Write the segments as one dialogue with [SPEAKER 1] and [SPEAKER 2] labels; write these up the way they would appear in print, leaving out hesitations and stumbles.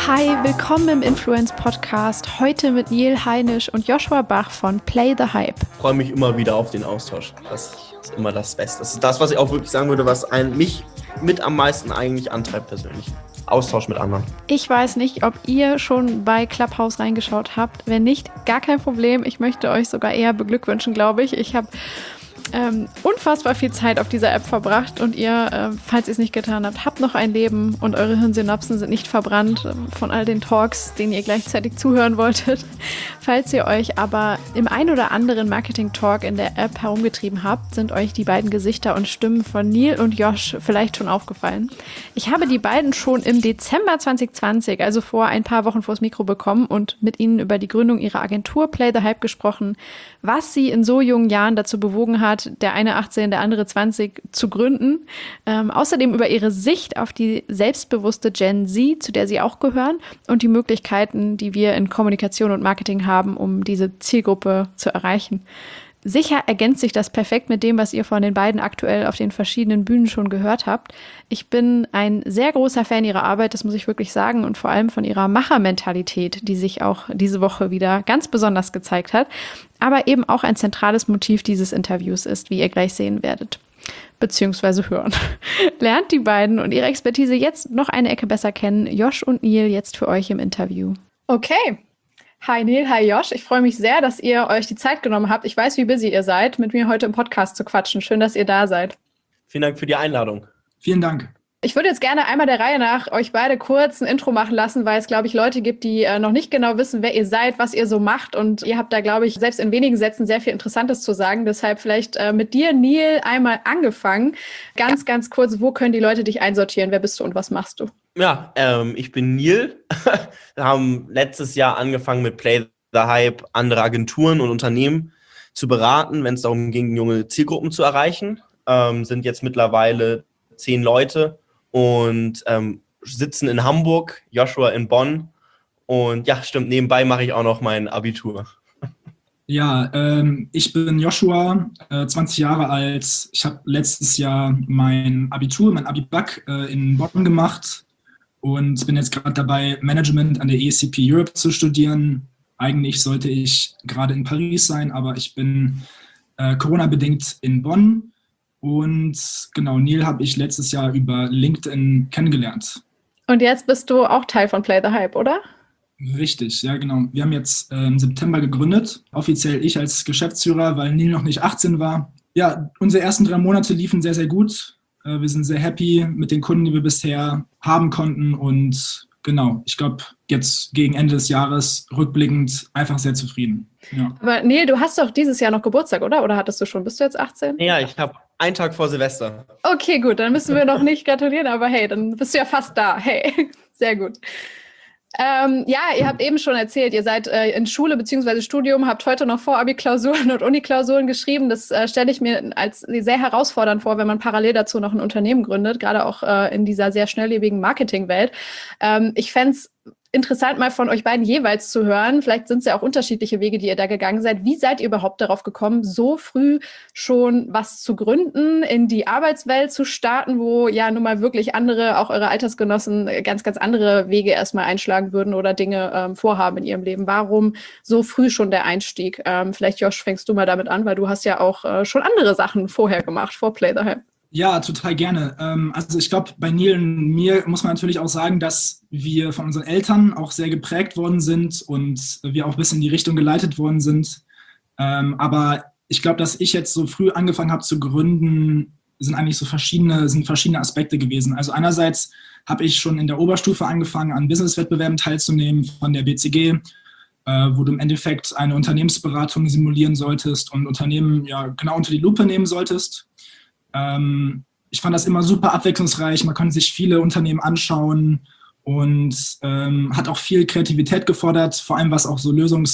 [SPEAKER 1] Hi, willkommen im Influence-Podcast. Heute mit Nil Heinisch und Joshua Bach von Play the Hype.
[SPEAKER 2] Ich freue mich immer wieder auf den Austausch. Das ist immer das Beste. Das ist das, was ich auch wirklich sagen würde, was mich mit am meisten eigentlich antreibt persönlich. Austausch mit anderen.
[SPEAKER 1] Ich weiß nicht, ob ihr schon bei Clubhouse reingeschaut habt. Wenn nicht, gar kein Problem. Ich möchte euch sogar eher beglückwünschen, glaube ich. Ich habe unfassbar viel Zeit auf dieser App verbracht und ihr, falls ihr es nicht getan habt, habt noch ein Leben und eure Hirnsynapsen sind nicht verbrannt von all den Talks, denen ihr gleichzeitig zuhören wolltet. Falls ihr euch aber im ein oder anderen Marketing-Talk in der App herumgetrieben habt, sind euch die beiden Gesichter und Stimmen von Nil und Josh vielleicht schon aufgefallen. Ich habe die beiden schon im Dezember 2020, also vor ein paar Wochen vors Mikro bekommen und mit ihnen über die Gründung ihrer Agentur Play the Hype gesprochen, was sie in so jungen Jahren dazu bewogen hat, der eine 18, der andere 20 zu gründen. Außerdem über ihre Sicht auf die selbstbewusste Gen Z, zu der sie auch gehören, und die Möglichkeiten, die wir in Kommunikation und Marketing haben, um diese Zielgruppe zu erreichen. Sicher ergänzt sich das perfekt mit dem, was ihr von den beiden aktuell auf den verschiedenen Bühnen schon gehört habt. Ich bin ein sehr großer Fan ihrer Arbeit, das muss ich wirklich sagen, und vor allem von ihrer Machermentalität, die sich auch diese Woche wieder ganz besonders gezeigt hat, aber eben auch ein zentrales Motiv dieses Interviews ist, wie ihr gleich sehen werdet. Beziehungsweise hören. Lernt die beiden und ihre Expertise jetzt noch eine Ecke besser kennen. Josh und Nil jetzt für euch im Interview. Okay. Hi Nil, hi Josh. Ich freue mich sehr, dass ihr euch die Zeit genommen habt. Ich weiß, wie busy ihr seid, mit mir heute im Podcast zu quatschen. Schön, dass ihr da seid.
[SPEAKER 2] Vielen Dank für die Einladung.
[SPEAKER 3] Vielen Dank.
[SPEAKER 1] Ich würde jetzt gerne einmal der Reihe nach euch beide kurz ein Intro machen lassen, weil es, glaube ich, Leute gibt, die noch nicht genau wissen, wer ihr seid, was ihr so macht. Und ihr habt da, glaube ich, selbst in wenigen Sätzen sehr viel Interessantes zu sagen. Deshalb vielleicht mit dir, Nil, einmal angefangen. Ganz kurz, wo können die Leute dich einsortieren? Wer bist du und was machst du?
[SPEAKER 2] Ja, ich bin Nil. Wir haben letztes Jahr angefangen mit Play the Hype, andere Agenturen und Unternehmen zu beraten, wenn es darum ging, junge Zielgruppen zu erreichen. Sind jetzt mittlerweile 10 Leute und sitzen in Hamburg, Joshua in Bonn. Und ja, stimmt, nebenbei mache ich auch noch mein Abitur.
[SPEAKER 3] Ja, ich bin Joshua, 20 Jahre alt. Ich habe letztes Jahr mein Abitur, mein Abi-Bac in Bonn gemacht und bin jetzt gerade dabei, Management an der ESCP Europe zu studieren. Eigentlich sollte ich gerade in Paris sein, aber ich bin Corona-bedingt in Bonn. Und genau, Nil habe ich letztes Jahr über LinkedIn kennengelernt.
[SPEAKER 1] Und jetzt bist du auch Teil von Play the Hype, oder?
[SPEAKER 3] Richtig, ja genau. Wir haben jetzt im September gegründet, offiziell ich als Geschäftsführer, weil Nil noch nicht 18 war. Ja, unsere ersten 3 Monate liefen sehr, sehr gut. Wir sind sehr happy mit den Kunden, die wir bisher haben konnten und genau, ich glaube, jetzt gegen Ende des Jahres rückblickend einfach sehr zufrieden. Ja.
[SPEAKER 1] Aber Nil, du hast doch dieses Jahr noch Geburtstag, oder? Oder hattest du schon? Bist du jetzt 18?
[SPEAKER 2] Ja, ich habe einen Tag vor Silvester.
[SPEAKER 1] Okay, gut, dann müssen wir noch nicht gratulieren, aber hey, dann bist du ja fast da. Hey, sehr gut. Ja, ihr habt eben schon erzählt, ihr seid in Schule bzw. Studium, habt heute noch Vor-Abi-Klausuren und Uni-Klausuren geschrieben. Das stelle ich mir als sehr herausfordernd vor, wenn man parallel dazu noch ein Unternehmen gründet, gerade auch in dieser sehr schnelllebigen Marketingwelt. Ich fände es interessant, mal von euch beiden jeweils zu hören. Vielleicht sind es ja auch unterschiedliche Wege, die ihr da gegangen seid. Wie seid ihr überhaupt darauf gekommen, so früh schon was zu gründen, in die Arbeitswelt zu starten, wo ja nun mal wirklich andere, auch eure Altersgenossen, ganz andere Wege erstmal einschlagen würden oder Dinge vorhaben in ihrem Leben? Warum so früh schon der Einstieg? Vielleicht, Josh, fängst du mal damit an, weil du hast ja auch schon andere Sachen vorher gemacht, vor Play the Hype.
[SPEAKER 3] Ja, total gerne. Also ich glaube, bei Nil und mir muss man natürlich auch sagen, dass wir von unseren Eltern auch sehr geprägt worden sind und wir auch ein bisschen in die Richtung geleitet worden sind. Aber ich glaube, dass ich jetzt so früh angefangen habe zu gründen, sind eigentlich so verschiedene Aspekte gewesen. Also einerseits habe ich schon in der Oberstufe angefangen, an Businesswettbewerben teilzunehmen von der BCG, wo du im Endeffekt eine Unternehmensberatung simulieren solltest und Unternehmen ja genau unter die Lupe nehmen solltest. Ich fand das immer super abwechslungsreich, man konnte sich viele Unternehmen anschauen und hat auch viel Kreativität gefordert, vor allem was auch so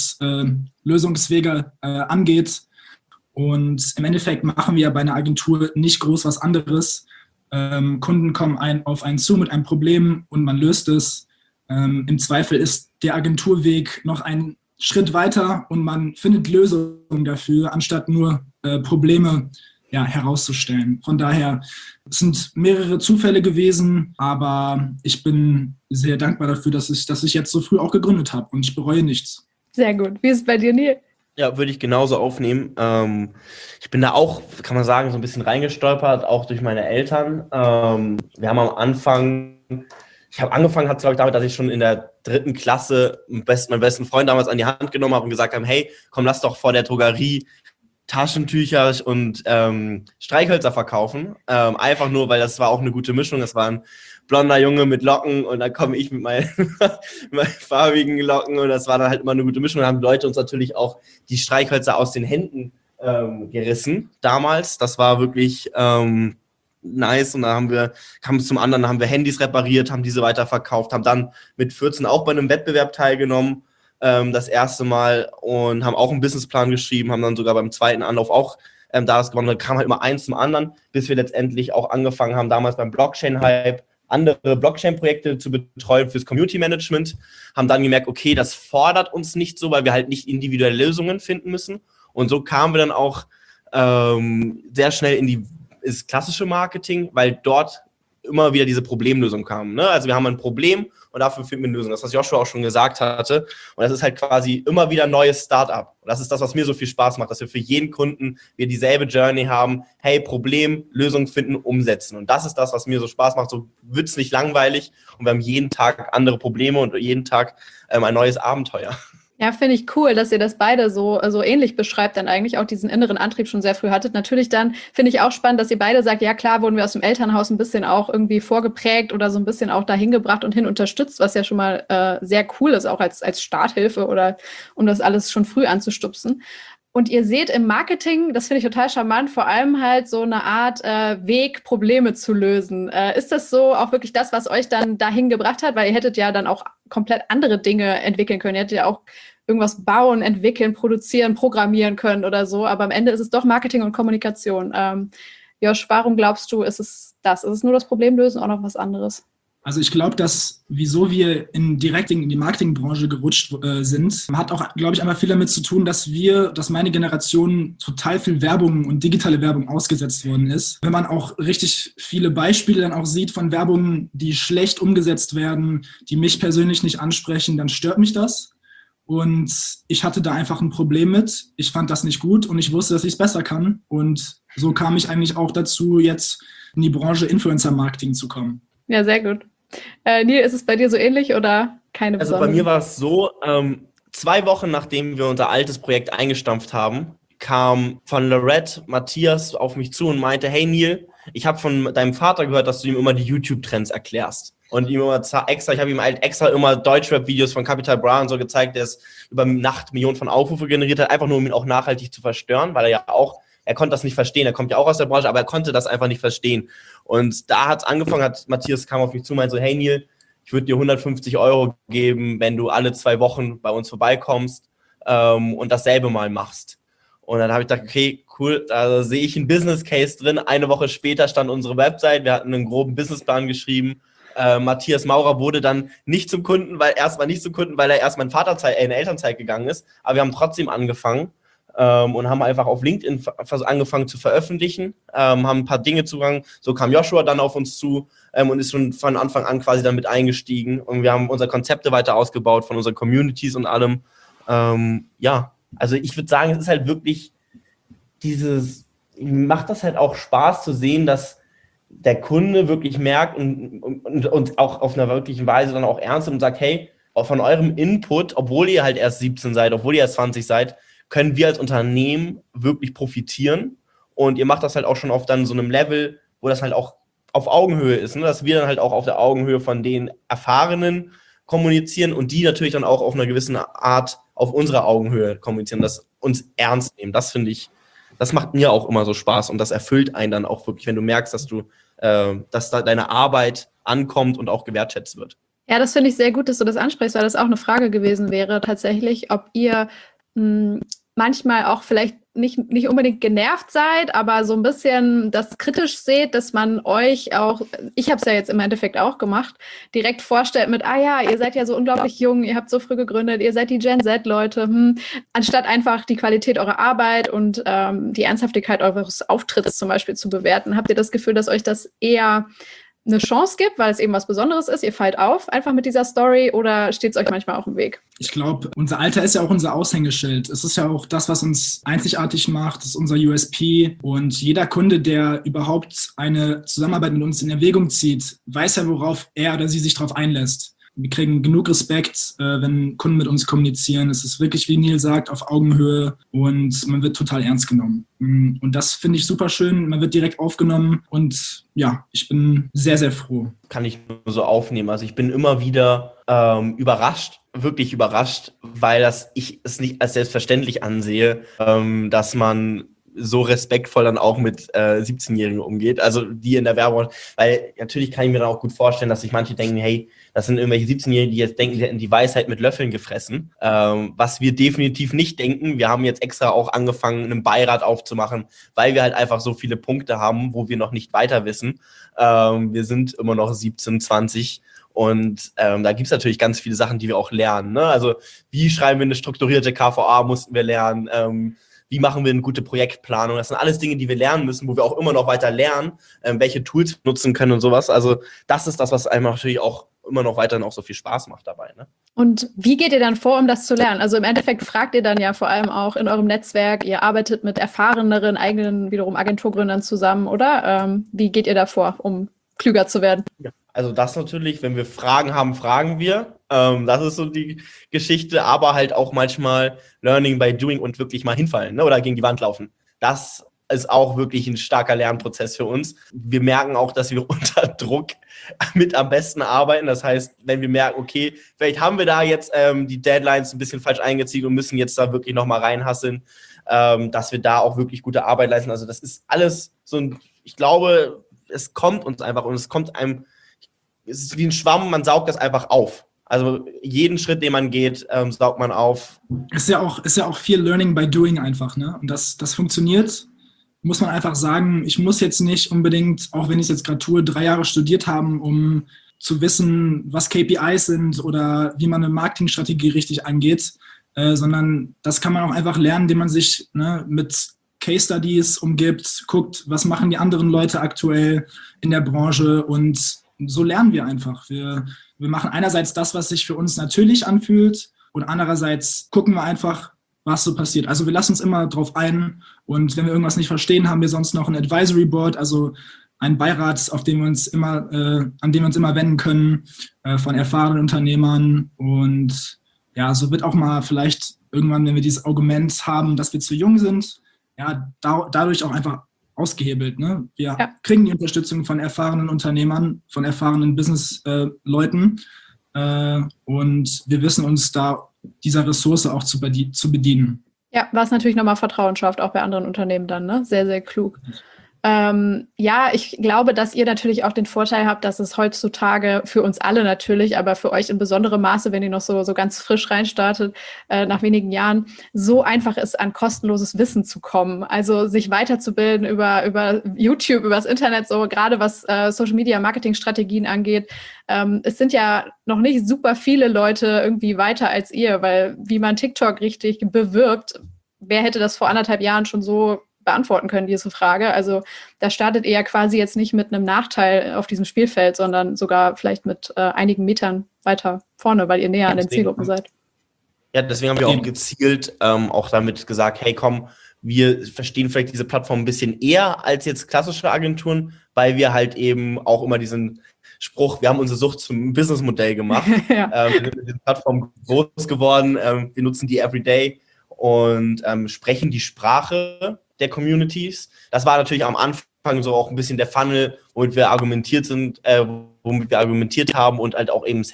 [SPEAKER 3] Lösungswege angeht. Und im Endeffekt machen wir bei einer Agentur nicht groß was anderes. Kunden kommen auf einen zu mit einem Problem und man löst es. Im Zweifel ist der Agenturweg noch einen Schritt weiter und man findet Lösungen dafür, anstatt nur Probleme herauszustellen. Von daher, es sind mehrere Zufälle gewesen, aber ich bin sehr dankbar dafür, dass ich jetzt so früh auch gegründet habe und ich bereue nichts.
[SPEAKER 1] Sehr gut. Wie ist es bei dir, Neil?
[SPEAKER 2] Ja, würde ich genauso aufnehmen. Ich bin da auch, kann man sagen, so ein bisschen reingestolpert, auch durch meine Eltern. Wir haben am Anfang, ich habe angefangen, hat es, glaube ich, damit, dass ich schon in der 3. Klasse meinen besten Freund damals an die Hand genommen habe und gesagt habe, hey, komm, lass doch vor der Drogerie Taschentücher und Streichhölzer verkaufen. Einfach nur, weil das war auch eine gute Mischung. Das war ein blonder Junge mit Locken und dann komme ich mit meinen farbigen Locken und das war dann halt immer eine gute Mischung. Da haben die Leute uns natürlich auch die Streichhölzer aus den Händen gerissen damals. Das war wirklich nice und dann kam es zum anderen, haben wir Handys repariert, haben diese weiterverkauft, haben dann mit 14 auch bei einem Wettbewerb teilgenommen, das erste Mal und haben auch einen Businessplan geschrieben, haben dann sogar beim zweiten Anlauf auch das gewonnen. Dann kam halt immer eins zum anderen, bis wir letztendlich auch angefangen haben, damals beim Blockchain-Hype andere Blockchain-Projekte zu betreuen fürs Community-Management, haben dann gemerkt, okay, das fordert uns nicht so, weil wir halt nicht individuelle Lösungen finden müssen. Und so kamen wir dann auch sehr schnell in ins klassische Marketing, weil dort immer wieder diese Problemlösung kamen. Ne? Also wir haben ein Problem und dafür finden wir eine Lösung. Das, was Joshua auch schon gesagt hatte. Und das ist halt quasi immer wieder ein neues Startup. Und das ist das, was mir so viel Spaß macht, dass wir für jeden Kunden dieselbe Journey haben. Hey, Problem, Lösung finden, umsetzen. Und das ist das, was mir so Spaß macht. So wird es nicht langweilig. Und wir haben jeden Tag andere Probleme und jeden Tag ein neues Abenteuer.
[SPEAKER 1] Ja, finde ich cool, dass ihr das beide so ähnlich beschreibt, dann eigentlich auch diesen inneren Antrieb schon sehr früh hattet. Natürlich dann finde ich auch spannend, dass ihr beide sagt, ja klar, wurden wir aus dem Elternhaus ein bisschen auch irgendwie vorgeprägt oder so ein bisschen auch dahin gebracht und hin unterstützt, was ja schon mal sehr cool ist, auch als Starthilfe oder um das alles schon früh anzustupsen. Und ihr seht im Marketing, das finde ich total charmant, vor allem halt so eine Art Weg, Probleme zu lösen. Ist das so auch wirklich das, was euch dann dahin gebracht hat? Weil ihr hättet ja dann auch komplett andere Dinge entwickeln können. Ihr hättet ja auch irgendwas bauen, entwickeln, produzieren, programmieren können oder so. Aber am Ende ist es doch Marketing und Kommunikation. Josh, warum glaubst du, ist es das? Ist es nur das Problemlösen oder noch was anderes?
[SPEAKER 3] Also ich glaube, dass wieso wir direkt in die Marketingbranche gerutscht sind, hat auch, glaube ich, einmal viel damit zu tun, dass meine Generation total viel Werbung und digitale Werbung ausgesetzt worden ist. Wenn man auch richtig viele Beispiele dann auch sieht von Werbungen, die schlecht umgesetzt werden, die mich persönlich nicht ansprechen, dann stört mich das. Und ich hatte da einfach ein Problem mit. Ich fand das nicht gut und ich wusste, dass ich es besser kann. Und so kam ich eigentlich auch dazu, jetzt in die Branche Influencer-Marketing zu kommen.
[SPEAKER 1] Ja, sehr gut. Neil, ist es bei dir so ähnlich oder keine besondere?
[SPEAKER 2] Also bei mir war es so, 2 Wochen nachdem wir unser altes Projekt eingestampft haben, kam von Lorette Matthias auf mich zu und meinte, hey Neil, ich habe von deinem Vater gehört, dass du ihm immer die YouTube-Trends erklärst. Und ihm immer ich habe ihm halt extra immer Deutschrap-Videos von Capital Bra und so gezeigt, der es über Nacht Millionen von Aufrufe generiert hat, einfach nur um ihn auch nachhaltig zu verstören, weil er konnte das nicht verstehen, er kommt ja auch aus der Branche, aber er konnte das einfach nicht verstehen. Und da hat es angefangen, Matthias kam auf mich zu und meinte so, hey Neil, ich würde dir 150 € geben, wenn du alle 2 Wochen bei uns vorbeikommst und dasselbe mal machst. Und dann habe ich gedacht, okay, cool, da sehe ich einen Business Case drin. 1 Woche später stand unsere Website, wir hatten einen groben Businessplan geschrieben. Matthias Maurer wurde dann nicht zum Kunden, weil er erst in Elternzeit gegangen ist. Aber wir haben trotzdem angefangen und haben einfach auf LinkedIn angefangen zu veröffentlichen, haben ein paar Dinge zugegangen. So kam Joshua dann auf uns zu und ist schon von Anfang an quasi damit eingestiegen. Und wir haben unsere Konzepte weiter ausgebaut von unseren Communities und allem. Also ich würde sagen, es ist halt wirklich macht das halt auch Spaß zu sehen, dass der Kunde wirklich merkt und auch auf einer wirklichen Weise dann auch ernst nimmt und sagt, hey, von eurem Input, obwohl ihr halt erst 17 seid, obwohl ihr erst 20 seid, können wir als Unternehmen wirklich profitieren. Und ihr macht das halt auch schon auf dann so einem Level, wo das halt auch auf Augenhöhe ist, ne? Dass wir dann halt auch auf der Augenhöhe von den Erfahrenen kommunizieren und die natürlich dann auch auf einer gewissen Art auf unserer Augenhöhe kommunizieren, das uns ernst nehmen. Das finde ich, das macht mir auch immer so Spaß und das erfüllt einen dann auch wirklich, wenn du merkst, dass da deine Arbeit ankommt und auch gewertschätzt wird.
[SPEAKER 1] Ja, das finde ich sehr gut, dass du das ansprichst, weil das auch eine Frage gewesen wäre tatsächlich, ob ihr manchmal auch vielleicht nicht unbedingt genervt seid, aber so ein bisschen das kritisch seht, dass man euch auch, ich habe es ja jetzt im Endeffekt auch gemacht, direkt vorstellt mit, ja, ihr seid ja so unglaublich jung, ihr habt so früh gegründet, ihr seid die Gen Z-Leute, anstatt einfach die Qualität eurer Arbeit und die Ernsthaftigkeit eures Auftritts zum Beispiel zu bewerten. Habt ihr das Gefühl, dass euch das eher eine Chance gibt, weil es eben was Besonderes ist, ihr fallt auf einfach mit dieser Story, oder steht es euch manchmal auch im Weg?
[SPEAKER 3] Ich glaube, unser Alter ist ja auch unser Aushängeschild. Es ist ja auch das, was uns einzigartig macht, das ist unser USP. Und jeder Kunde, der überhaupt eine Zusammenarbeit mit uns in Erwägung zieht, weiß ja, worauf er oder sie sich darauf einlässt. Wir kriegen genug Respekt, wenn Kunden mit uns kommunizieren. Es ist wirklich, wie Neil sagt, auf Augenhöhe und man wird total ernst genommen. Und das finde ich super schön. Man wird direkt aufgenommen und ja, ich bin sehr, sehr froh.
[SPEAKER 2] Kann ich nur so aufnehmen. Also ich bin immer wieder überrascht, wirklich überrascht, weil ich es nicht als selbstverständlich ansehe, dass man so respektvoll dann auch mit 17-Jährigen umgeht, also die in der Werbung, weil natürlich kann ich mir dann auch gut vorstellen, dass sich manche denken, hey, das sind irgendwelche 17-Jährige, die jetzt denken, sie hätten die Weisheit mit Löffeln gefressen, was wir definitiv nicht denken. Wir haben jetzt extra auch angefangen, einen Beirat aufzumachen, weil wir halt einfach so viele Punkte haben, wo wir noch nicht weiter wissen. Wir sind immer noch 17, 20 und da gibt es natürlich ganz viele Sachen, die wir auch lernen, ne? Also wie schreiben wir eine strukturierte KVA, mussten wir lernen, wie machen wir eine gute Projektplanung? Das sind alles Dinge, die wir lernen müssen, wo wir auch immer noch weiter lernen, welche Tools wir nutzen können und sowas. Also das ist das, was einem natürlich auch immer noch weiterhin auch so viel Spaß macht dabei, ne?
[SPEAKER 1] Und wie geht ihr dann vor, um das zu lernen? Also im Endeffekt fragt ihr dann ja vor allem auch in eurem Netzwerk, ihr arbeitet mit erfahreneren, eigenen wiederum Agenturgründern zusammen, oder? Wie geht ihr da vor, um klüger zu werden?
[SPEAKER 2] Ja, also das natürlich, wenn wir Fragen haben, fragen wir. Das ist so die Geschichte, aber halt auch manchmal Learning by Doing und wirklich mal hinfallen, ne? Oder gegen die Wand laufen. Das ist auch wirklich ein starker Lernprozess für uns. Wir merken auch, dass wir unter Druck mit am besten arbeiten. Das heißt, wenn wir merken, okay, vielleicht haben wir da jetzt die Deadlines ein bisschen falsch eingezogen und müssen jetzt da wirklich nochmal reinhasseln, dass wir da auch wirklich gute Arbeit leisten. Also das ist alles so ein, ich glaube, es kommt uns einfach und es kommt einem, es ist wie ein Schwamm, man saugt das einfach auf. Also jeden Schritt, den man geht, saugt man auf.
[SPEAKER 3] Ist ja auch viel Learning by Doing einfach, ne? Und das funktioniert, muss man einfach sagen. Ich muss jetzt nicht unbedingt, auch wenn ich es jetzt gerade tue, 3 Jahre studiert haben, um zu wissen, was KPIs sind oder wie man eine Marketingstrategie richtig angeht, sondern das kann man auch einfach lernen, indem man sich mit Case Studies umgibt, guckt, was machen die anderen Leute aktuell in der Branche, und so lernen wir einfach. Wir machen einerseits das, was sich für uns natürlich anfühlt, und andererseits gucken wir einfach, was so passiert. Also wir lassen uns immer drauf ein, und wenn wir irgendwas nicht verstehen, haben wir sonst noch ein Advisory Board, also einen Beirat, an dem wir uns immer wenden können, von erfahrenen Unternehmern. Und ja, so wird auch mal vielleicht irgendwann, wenn wir dieses Argument haben, dass wir zu jung sind, ja, dadurch auch einfach ausgehebelt, ne? Wir kriegen die Unterstützung von erfahrenen Unternehmern, von erfahrenen Business-Leuten, und wir wissen uns da dieser Ressource auch zu bedienen.
[SPEAKER 1] Ja, was natürlich nochmal Vertrauen schafft, auch bei anderen Unternehmen dann, ne? Sehr, sehr klug. Ja, ich glaube, dass ihr natürlich auch den Vorteil habt, dass es heutzutage für uns alle natürlich, aber für euch in besonderem Maße, wenn ihr noch so ganz frisch reinstartet, nach wenigen Jahren, so einfach ist, an kostenloses Wissen zu kommen. Also sich weiterzubilden über YouTube, über das Internet, so gerade was Social Media Marketing Strategien angeht. Es sind ja noch nicht super viele Leute irgendwie weiter als ihr, weil wie man TikTok richtig bewirbt, wer hätte das vor 1,5 Jahren schon so beantworten können, diese Frage. Also da startet ihr ja quasi jetzt nicht mit einem Nachteil auf diesem Spielfeld, sondern sogar vielleicht mit einigen Metern weiter vorne, weil ihr näher an den Zielgruppen seid.
[SPEAKER 2] Ja, deswegen haben wir auch gezielt auch damit gesagt, hey komm, wir verstehen vielleicht diese Plattform ein bisschen eher als jetzt klassische Agenturen, weil wir halt eben auch immer diesen Spruch, wir haben unsere Sucht zum Businessmodell gemacht. Ja. Wir sind mit dieser Plattform groß geworden, wir nutzen die everyday und sprechen die Sprache der Communities. Das war natürlich am Anfang so auch ein bisschen der Funnel, womit wir argumentiert haben und halt auch eben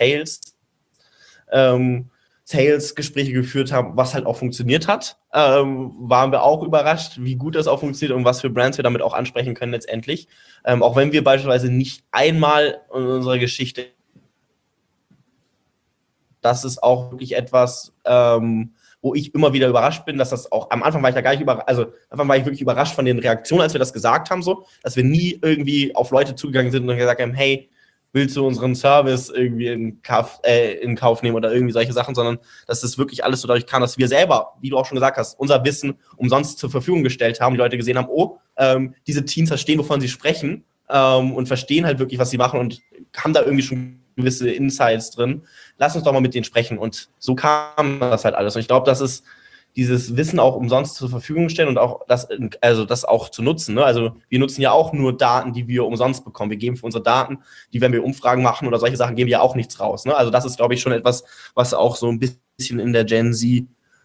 [SPEAKER 2] Sales-Gespräche geführt haben, was halt auch funktioniert hat. Waren wir auch überrascht, wie gut das auch funktioniert und was für Brands wir damit auch ansprechen können letztendlich. Auch wenn wir beispielsweise nicht einmal in unserer Geschichte, das ist auch wirklich etwas, wo ich immer wieder überrascht bin, dass das auch, am Anfang war ich da gar nicht am Anfang war ich wirklich überrascht von den Reaktionen, als wir das gesagt haben, so, dass wir nie irgendwie auf Leute zugegangen sind und gesagt haben, hey, willst du unseren Service irgendwie in Kauf nehmen oder irgendwie solche Sachen, sondern dass das wirklich alles so dadurch kam, dass wir selber, wie du auch schon gesagt hast, unser Wissen umsonst zur Verfügung gestellt haben, die Leute gesehen haben, diese Teens verstehen, wovon sie sprechen, und verstehen halt wirklich, was sie machen und haben da irgendwie schon gewisse Insights drin. Lass uns doch mal mit denen sprechen. Und so kam das halt alles. Und ich glaube, das ist dieses Wissen auch umsonst zur Verfügung stellen und auch das auch zu nutzen. Ne? Also wir nutzen ja auch nur Daten, die wir umsonst bekommen. Wir geben für unsere Daten, die, wenn wir Umfragen machen oder solche Sachen, geben wir ja auch nichts raus. Ne? Also das ist, glaube ich, schon etwas, was auch so ein bisschen in der Gen Z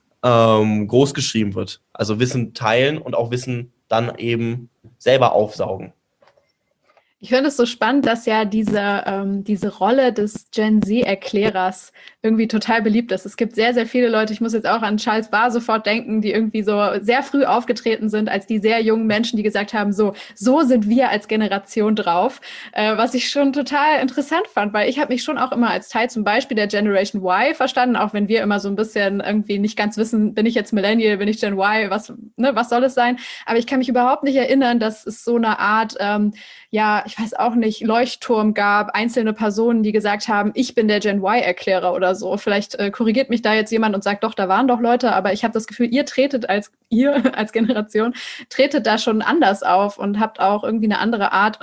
[SPEAKER 2] groß geschrieben wird. Also Wissen teilen und auch Wissen dann eben selber aufsaugen.
[SPEAKER 1] Ich finde es so spannend, dass ja diese Rolle des Gen Z-Erklärers irgendwie total beliebt ist. Es gibt sehr, sehr viele Leute, ich muss jetzt auch an Charles Barr sofort denken, die irgendwie so sehr früh aufgetreten sind als die sehr jungen Menschen, die gesagt haben, so sind wir als Generation drauf. Was ich schon total interessant fand, weil ich habe mich schon auch immer als Teil zum Beispiel der Generation Y verstanden, auch wenn wir immer so ein bisschen irgendwie nicht ganz wissen, bin ich jetzt Millennial, bin ich Gen Y, was soll es sein? Aber ich kann mich überhaupt nicht erinnern, dass es so eine Art, ich weiß auch nicht, Leuchtturm gab, einzelne Personen, die gesagt haben, ich bin der Gen Y-Erklärer oder so. Vielleicht korrigiert mich da jetzt jemand und sagt, doch, da waren doch Leute, aber ich habe das Gefühl, ihr als Generation, tretet da schon anders auf und habt auch irgendwie eine andere Art,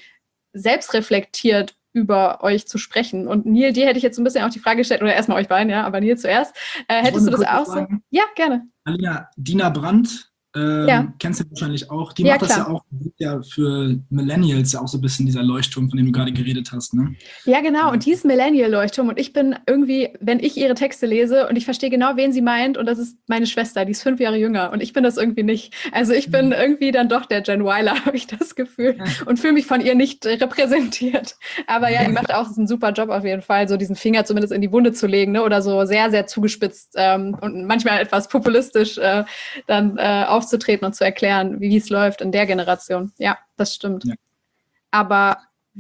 [SPEAKER 1] selbstreflektiert über euch zu sprechen. Und Neil, dir hätte ich jetzt so ein bisschen auch die Frage gestellt, oder erstmal euch beiden, ja, aber Neil zuerst. Hättest du das auch so? Ja, gerne.
[SPEAKER 3] Alina, Dina Brandt, kennst du wahrscheinlich auch. Die macht das ja auch für Millennials ja auch so ein bisschen dieser Leuchtturm, von dem du gerade geredet hast, ne?
[SPEAKER 1] Ja, genau. Und die ist Millennial-Leuchtturm. Und ich bin irgendwie, wenn ich ihre Texte lese und ich verstehe genau, wen sie meint, und das ist meine Schwester, die ist 5 Jahre jünger. Und ich bin das irgendwie nicht. Also ich bin irgendwie dann doch der Gen Yler, habe ich das Gefühl. Und fühle mich von ihr nicht repräsentiert. Aber ja, die macht auch einen super Job auf jeden Fall, so diesen Finger zumindest in die Wunde zu legen, ne? Oder so sehr, sehr zugespitzt und manchmal etwas populistisch dann aufzutreten und zu erklären, wie es läuft in der Generation. Ja, das stimmt. Ja. Aber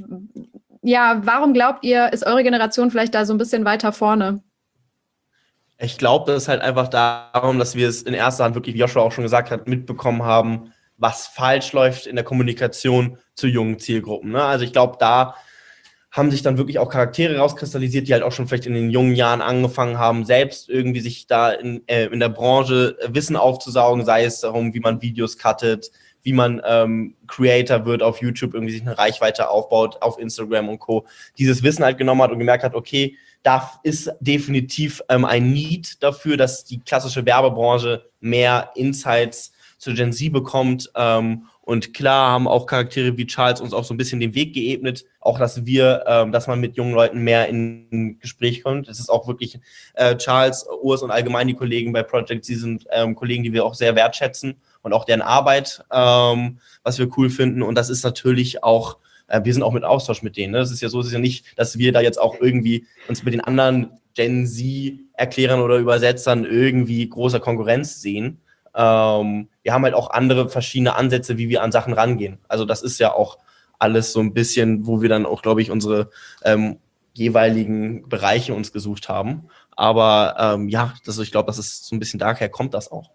[SPEAKER 1] ja, warum glaubt ihr, ist eure Generation vielleicht da so ein bisschen weiter vorne?
[SPEAKER 2] Ich glaube, das ist halt einfach darum, dass wir es in erster Hand wirklich, wie Joshua auch schon gesagt hat, mitbekommen haben, was falsch läuft in der Kommunikation zu jungen Zielgruppen. Ne? Also ich glaube, da haben sich dann wirklich auch Charaktere rauskristallisiert, die halt auch schon vielleicht in den jungen Jahren angefangen haben, selbst irgendwie sich da in der Branche Wissen aufzusaugen, sei es darum, wie man Videos cuttet, wie man Creator wird auf YouTube, irgendwie sich eine Reichweite aufbaut, auf Instagram und Co. Dieses Wissen halt genommen hat und gemerkt hat, okay, da ist definitiv ein Need dafür, dass die klassische Werbebranche mehr Insights zu Gen Z bekommt. Und klar haben auch Charaktere wie Charles uns auch so ein bisschen den Weg geebnet, auch dass man mit jungen Leuten mehr in Gespräch kommt. Es ist auch wirklich Charles, Urs und allgemein die Kollegen bei Project, sie sind Kollegen, die wir auch sehr wertschätzen und auch deren Arbeit, was wir cool finden. Und das ist natürlich auch, wir sind auch mit Austausch mit denen. Ne? Das ist ja so, es ist ja nicht, dass wir da jetzt auch irgendwie uns mit den anderen Gen Z-Erklärern oder Übersetzern irgendwie großer Konkurrenz sehen. Wir haben halt auch andere verschiedene Ansätze, wie wir an Sachen rangehen. Also das ist ja auch alles so ein bisschen, wo wir dann auch, glaube ich, unsere jeweiligen Bereiche uns gesucht haben. Aber ich glaube, das ist so ein bisschen daher kommt das auch.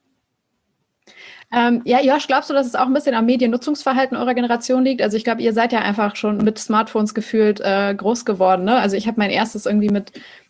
[SPEAKER 1] Josh, glaubst du, dass es auch ein bisschen am Mediennutzungsverhalten eurer Generation liegt? Also ich glaube, ihr seid ja einfach schon mit Smartphones gefühlt groß geworden. Ne? Also ich habe mein erstes irgendwie mit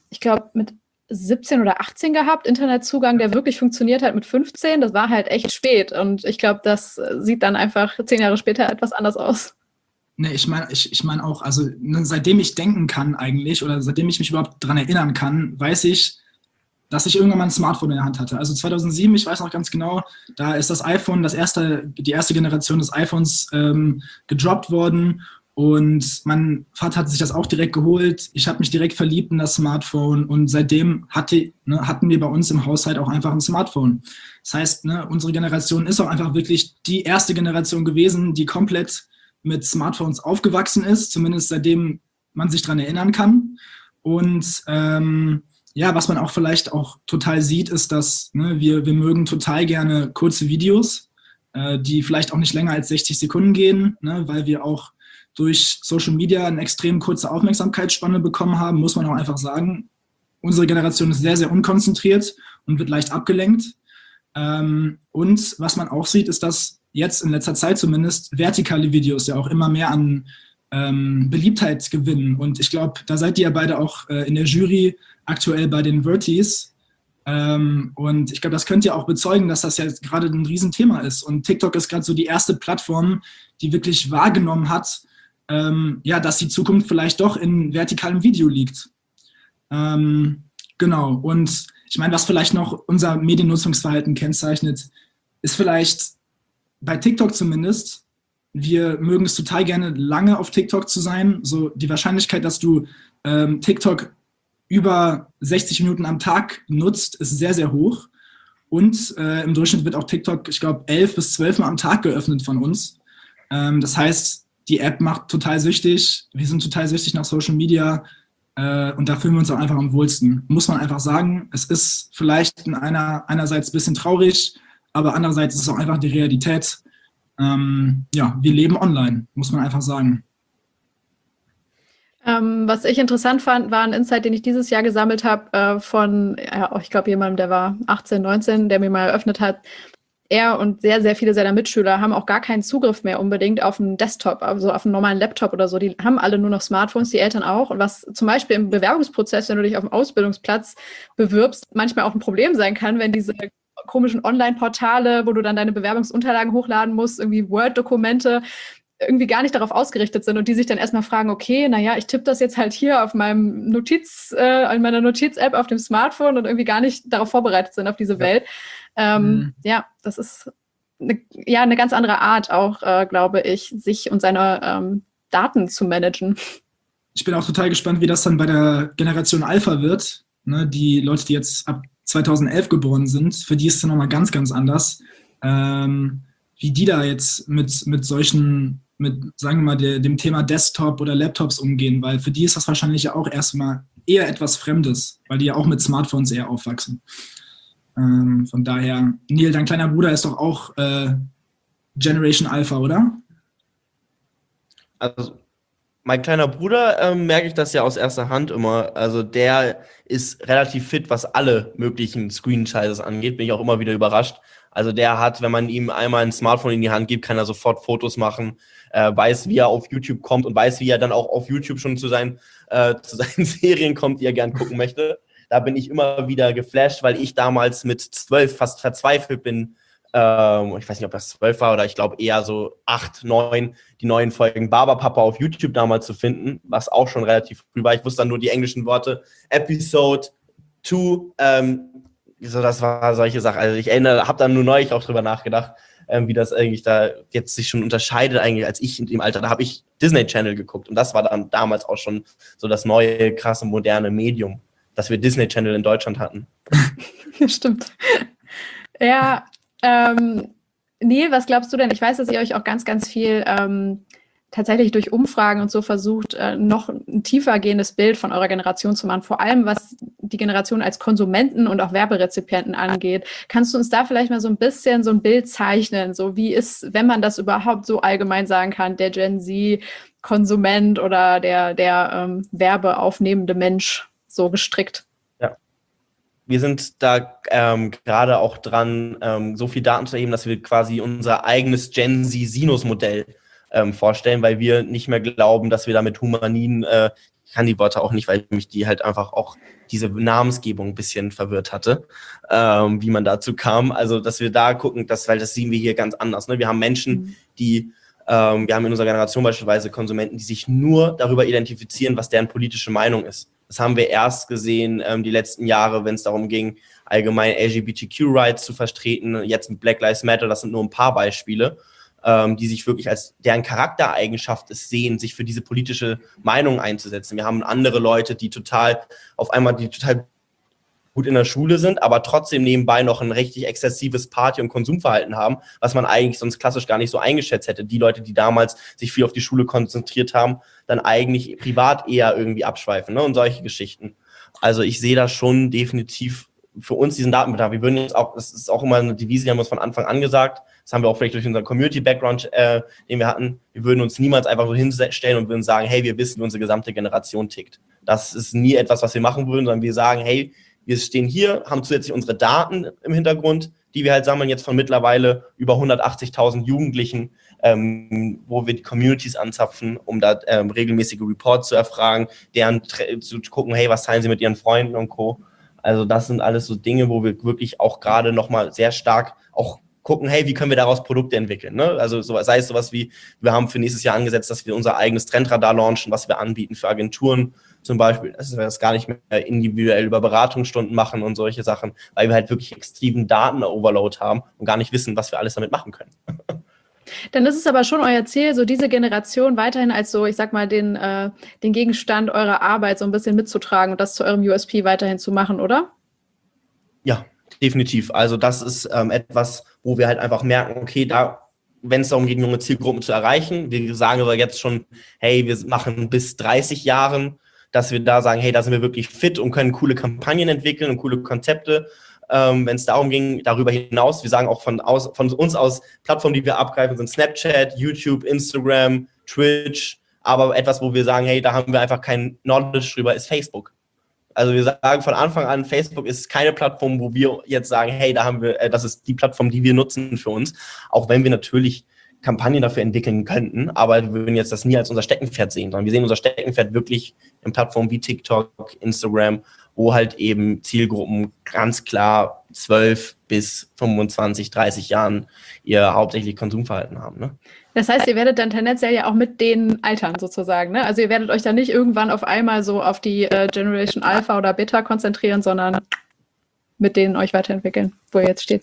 [SPEAKER 1] 17 oder 18 gehabt, Internetzugang, der wirklich funktioniert hat mit 15. Das war halt echt spät. Und ich glaube, das sieht dann einfach 10 Jahre später etwas anders aus.
[SPEAKER 3] Nee, ich meine auch, also seitdem ich denken kann eigentlich oder seitdem ich mich überhaupt daran erinnern kann, weiß ich, dass ich irgendwann mal ein Smartphone in der Hand hatte. Also 2007, ich weiß noch ganz genau, da ist das iPhone, die erste Generation des iPhones gedroppt worden. Und mein Vater hat sich das auch direkt geholt. Ich habe mich direkt verliebt in das Smartphone und seitdem hatten wir bei uns im Haushalt auch einfach ein Smartphone. Das heißt, unsere Generation ist auch einfach wirklich die erste Generation gewesen, die komplett mit Smartphones aufgewachsen ist, zumindest seitdem man sich daran erinnern kann. Und was man auch vielleicht auch total sieht, ist, dass wir mögen total gerne kurze Videos, die vielleicht auch nicht länger als 60 Sekunden gehen, weil wir auch durch Social Media eine extrem kurze Aufmerksamkeitsspanne bekommen haben, muss man auch einfach sagen. Unsere Generation ist sehr, sehr unkonzentriert und wird leicht abgelenkt. Und was man auch sieht, ist, dass jetzt in letzter Zeit zumindest vertikale Videos ja auch immer mehr an Beliebtheit gewinnen. Und ich glaube, da seid ihr ja beide auch in der Jury aktuell bei den Verties. Und ich glaube, das könnt ihr auch bezeugen, dass das ja gerade ein Riesenthema ist. Und TikTok ist gerade so die erste Plattform, die wirklich wahrgenommen hat, dass die Zukunft vielleicht doch in vertikalem Video liegt. Genau. Und ich meine, was vielleicht noch unser Mediennutzungsverhalten kennzeichnet, ist vielleicht bei TikTok zumindest, wir mögen es total gerne, lange auf TikTok zu sein. So die Wahrscheinlichkeit, dass du TikTok über 60 Minuten am Tag nutzt, ist sehr, sehr hoch. Und im Durchschnitt wird auch TikTok, ich glaube, 11 bis 12 Mal am Tag geöffnet von uns. Das heißt, die App macht total süchtig. Wir sind total süchtig nach Social Media. Und da fühlen wir uns auch einfach am wohlsten. Muss man einfach sagen, es ist vielleicht einerseits ein bisschen traurig, aber andererseits ist es auch einfach die Realität. Wir leben online, muss man einfach sagen.
[SPEAKER 1] Was ich interessant fand, war ein Insight, den ich dieses Jahr gesammelt habe von, ich glaube, jemandem, der war 18, 19, der mir mal eröffnet hat, er und sehr, sehr viele seiner Mitschüler haben auch gar keinen Zugriff mehr unbedingt auf einen Desktop, also auf einen normalen Laptop oder so. Die haben alle nur noch Smartphones, die Eltern auch. Und was zum Beispiel im Bewerbungsprozess, wenn du dich auf dem Ausbildungsplatz bewirbst, manchmal auch ein Problem sein kann, wenn diese komischen Online-Portale, wo du dann deine Bewerbungsunterlagen hochladen musst, irgendwie Word-Dokumente, irgendwie gar nicht darauf ausgerichtet sind und die sich dann erstmal fragen, okay, naja, ich tippe das jetzt halt hier auf meinem in meiner Notiz-App auf dem Smartphone und irgendwie gar nicht darauf vorbereitet sind auf diese Welt. Das ist eine ganz andere Art auch, glaube ich, sich und seine Daten zu managen.
[SPEAKER 3] Ich bin auch total gespannt, wie das dann bei der Generation Alpha wird. Ne, die Leute, die jetzt ab 2011 geboren sind, für die ist es dann nochmal ganz, ganz anders. Wie die da jetzt mit sagen wir mal, dem Thema Desktop oder Laptops umgehen, weil für die ist das wahrscheinlich ja auch erstmal eher etwas Fremdes, weil die ja auch mit Smartphones eher aufwachsen. Von daher, Neil, dein kleiner Bruder ist doch auch Generation Alpha, oder?
[SPEAKER 2] Also, mein kleiner Bruder, merke ich das ja aus erster Hand immer. Also, der ist relativ fit, was alle möglichen Screensizes angeht. Bin ich auch immer wieder überrascht. Also, der hat, wenn man ihm einmal ein Smartphone in die Hand gibt, kann er sofort Fotos machen, weiß, wie er auf YouTube kommt und weiß, wie er dann auch auf YouTube schon zu seinen Serien kommt, die er gern gucken möchte. Da bin ich immer wieder geflasht, weil ich damals mit 12 fast verzweifelt bin. Ich weiß nicht, ob das 12 war oder ich glaube eher so 8, 9, die neuen Folgen Barberpapa auf YouTube damals zu finden, was auch schon relativ früh war. Ich wusste dann nur die englischen Worte. Episode 2, so das war solche Sachen. Also ich habe dann nur neulich auch drüber nachgedacht, wie das eigentlich da jetzt sich schon unterscheidet eigentlich, als ich in dem Alter. Da habe ich Disney Channel geguckt und das war dann damals auch schon so das neue, krasse, moderne Medium, dass wir Disney Channel in Deutschland hatten.
[SPEAKER 1] Stimmt. Ja, Neil, was glaubst du denn? Ich weiß, dass ihr euch auch ganz, ganz viel tatsächlich durch Umfragen und so versucht, noch ein tiefer gehendes Bild von eurer Generation zu machen, vor allem was die Generation als Konsumenten und auch Werberezipienten angeht. Kannst du uns da vielleicht mal so ein bisschen so ein Bild zeichnen? So wie ist, wenn man das überhaupt so allgemein sagen kann, der Gen Z-Konsument oder der werbeaufnehmende Mensch so gestrickt?
[SPEAKER 2] Ja. Wir sind da gerade auch dran, so viel Daten zu erheben, dass wir quasi unser eigenes Gen Z-Sinus-Modell vorstellen, weil wir nicht mehr glauben, dass wir da mit Humanin, ich kann die Worte auch nicht, weil mich die halt einfach auch diese Namensgebung ein bisschen verwirrt hatte, wie man dazu kam. Also, dass wir da gucken, weil das sehen wir hier ganz anders. Ne? Wir haben Menschen, wir haben in unserer Generation beispielsweise Konsumenten, die sich nur darüber identifizieren, was deren politische Meinung ist. Das haben wir erst gesehen die letzten Jahre, wenn es darum ging, allgemein LGBTQ-Rights zu vertreten. Jetzt mit Black Lives Matter, das sind nur ein paar Beispiele, die sich wirklich als deren Charaktereigenschaft es sehen, sich für diese politische Meinung einzusetzen. Wir haben andere Leute, die total gut in der Schule sind, aber trotzdem nebenbei noch ein richtig exzessives Party- und Konsumverhalten haben, was man eigentlich sonst klassisch gar nicht so eingeschätzt hätte. Die Leute, die damals sich viel auf die Schule konzentriert haben, dann eigentlich privat eher irgendwie abschweifen, ne? Und solche Geschichten. Also ich sehe da schon definitiv für uns diesen Datenbedarf. Wir würden jetzt auch, das ist auch immer eine Devise, die haben wir uns von Anfang an gesagt, das haben wir auch vielleicht durch unseren Community-Background, den wir hatten, wir würden uns niemals einfach so hinstellen und würden sagen, hey, wir wissen, wie unsere gesamte Generation tickt. Das ist nie etwas, was wir machen würden, sondern wir sagen, hey, wir stehen hier, haben zusätzlich unsere Daten im Hintergrund, die wir halt sammeln jetzt von mittlerweile über 180.000 Jugendlichen, wo wir die Communities anzapfen, um da regelmäßige Reports zu erfragen, zu gucken, hey, was teilen sie mit ihren Freunden und Co. Also das sind alles so Dinge, wo wir wirklich auch gerade nochmal sehr stark auch gucken, hey, wie können wir daraus Produkte entwickeln, ne? Also sei es sowas wie, wir haben für nächstes Jahr angesetzt, dass wir unser eigenes Trendradar launchen, was wir anbieten für Agenturen zum Beispiel, dass wir das gar nicht mehr individuell über Beratungsstunden machen und solche Sachen, weil wir halt wirklich extremen Daten-Overload haben und gar nicht wissen, was wir alles damit machen können.
[SPEAKER 1] Dann ist es aber schon euer Ziel, so diese Generation weiterhin als so, ich sag mal, den Gegenstand eurer Arbeit so ein bisschen mitzutragen und das zu eurem USP weiterhin zu machen, oder?
[SPEAKER 2] Ja, definitiv. Also das ist etwas, wo wir halt einfach merken, okay, wenn es darum geht, junge Zielgruppen zu erreichen, wir sagen aber jetzt schon, hey, wir machen bis 30 Jahren, dass wir da sagen, hey, da sind wir wirklich fit und können coole Kampagnen entwickeln und coole Konzepte. Wenn es darum ging, darüber hinaus, wir sagen auch von uns aus, Plattformen, die wir abgreifen, sind Snapchat, YouTube, Instagram, Twitch, aber etwas, wo wir sagen, hey, da haben wir einfach kein Knowledge drüber, ist Facebook. Also wir sagen von Anfang an, Facebook ist keine Plattform, wo wir jetzt sagen, hey, da haben wir, das ist die Plattform, die wir nutzen für uns, auch wenn wir natürlich Kampagnen dafür entwickeln könnten, aber wir würden jetzt das nie als unser Steckenpferd sehen, sondern wir sehen unser Steckenpferd wirklich in Plattformen wie TikTok, Instagram, wo halt eben Zielgruppen ganz klar 12 bis 25, 30 Jahren ihr hauptsächlich Konsumverhalten haben. Ne?
[SPEAKER 1] Das heißt, ihr werdet dann tendenziell ja auch mit den altern sozusagen, ne? Also ihr werdet euch dann nicht irgendwann auf einmal so auf die Generation Alpha oder Beta konzentrieren, sondern mit denen euch weiterentwickeln, wo ihr jetzt steht.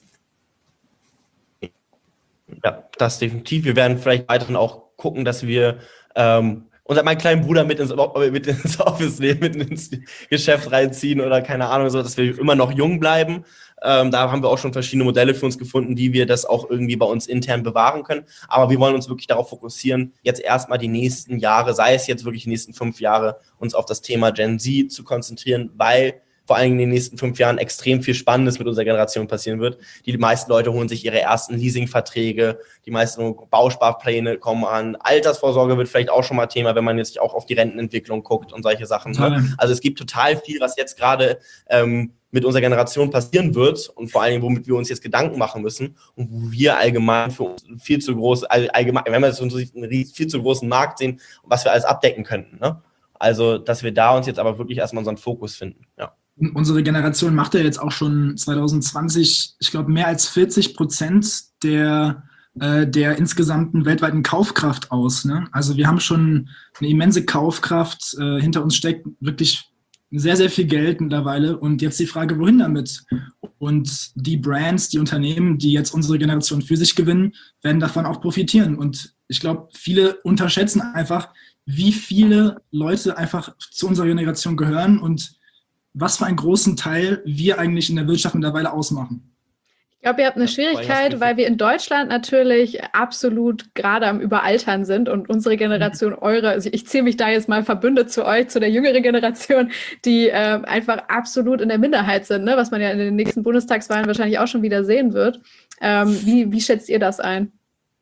[SPEAKER 2] Ja, das definitiv. Wir werden vielleicht weiterhin auch gucken, dass wir meinen kleinen Bruder mit ins Office nehmen, mit ins Geschäft reinziehen oder keine Ahnung, so, dass wir immer noch jung bleiben. Da haben wir auch schon verschiedene Modelle für uns gefunden, wie wir das auch irgendwie bei uns intern bewahren können. Aber wir wollen uns wirklich darauf fokussieren, jetzt erstmal die nächsten Jahre, sei es jetzt wirklich die nächsten 5 Jahre, uns auf das Thema Gen Z zu konzentrieren, weil vor allem in den nächsten 5 Jahren extrem viel Spannendes mit unserer Generation passieren wird. Die meisten Leute holen sich ihre ersten Leasingverträge, die meisten Bausparpläne kommen an. Altersvorsorge wird vielleicht auch schon mal Thema, wenn man jetzt auch auf die Rentenentwicklung guckt und solche Sachen. Ne? Also es gibt total viel, was jetzt gerade mit unserer Generation passieren wird und vor allen Dingen, womit wir uns jetzt Gedanken machen müssen und wo wir allgemein für uns viel zu groß, wenn wir so einen viel zu großen Markt sehen, was wir alles abdecken könnten. Ne? Also, dass wir da uns jetzt aber wirklich erstmal unseren Fokus finden, ja.
[SPEAKER 3] Unsere Generation macht ja jetzt auch schon 2020, ich glaube, mehr als 40% der insgesamten weltweiten Kaufkraft aus. Ne? Also wir haben schon eine immense Kaufkraft. Hinter uns steckt wirklich sehr, sehr viel Geld mittlerweile. Und jetzt die Frage, wohin damit? Und die Brands, die Unternehmen, die jetzt unsere Generation für sich gewinnen, werden davon auch profitieren. Und ich glaube, viele unterschätzen einfach, wie viele Leute einfach zu unserer Generation gehören und was für einen großen Teil wir eigentlich in der Wirtschaft mittlerweile ausmachen.
[SPEAKER 1] Ich glaube, ihr habt eine Schwierigkeit, weil wir in Deutschland natürlich absolut gerade am Überaltern sind und unsere Generation, also ich zähle mich da jetzt mal verbündet zu euch, zu der jüngeren Generation, die einfach absolut in der Minderheit sind, ne? Was man ja in den nächsten Bundestagswahlen wahrscheinlich auch schon wieder sehen wird. Wie schätzt ihr das ein?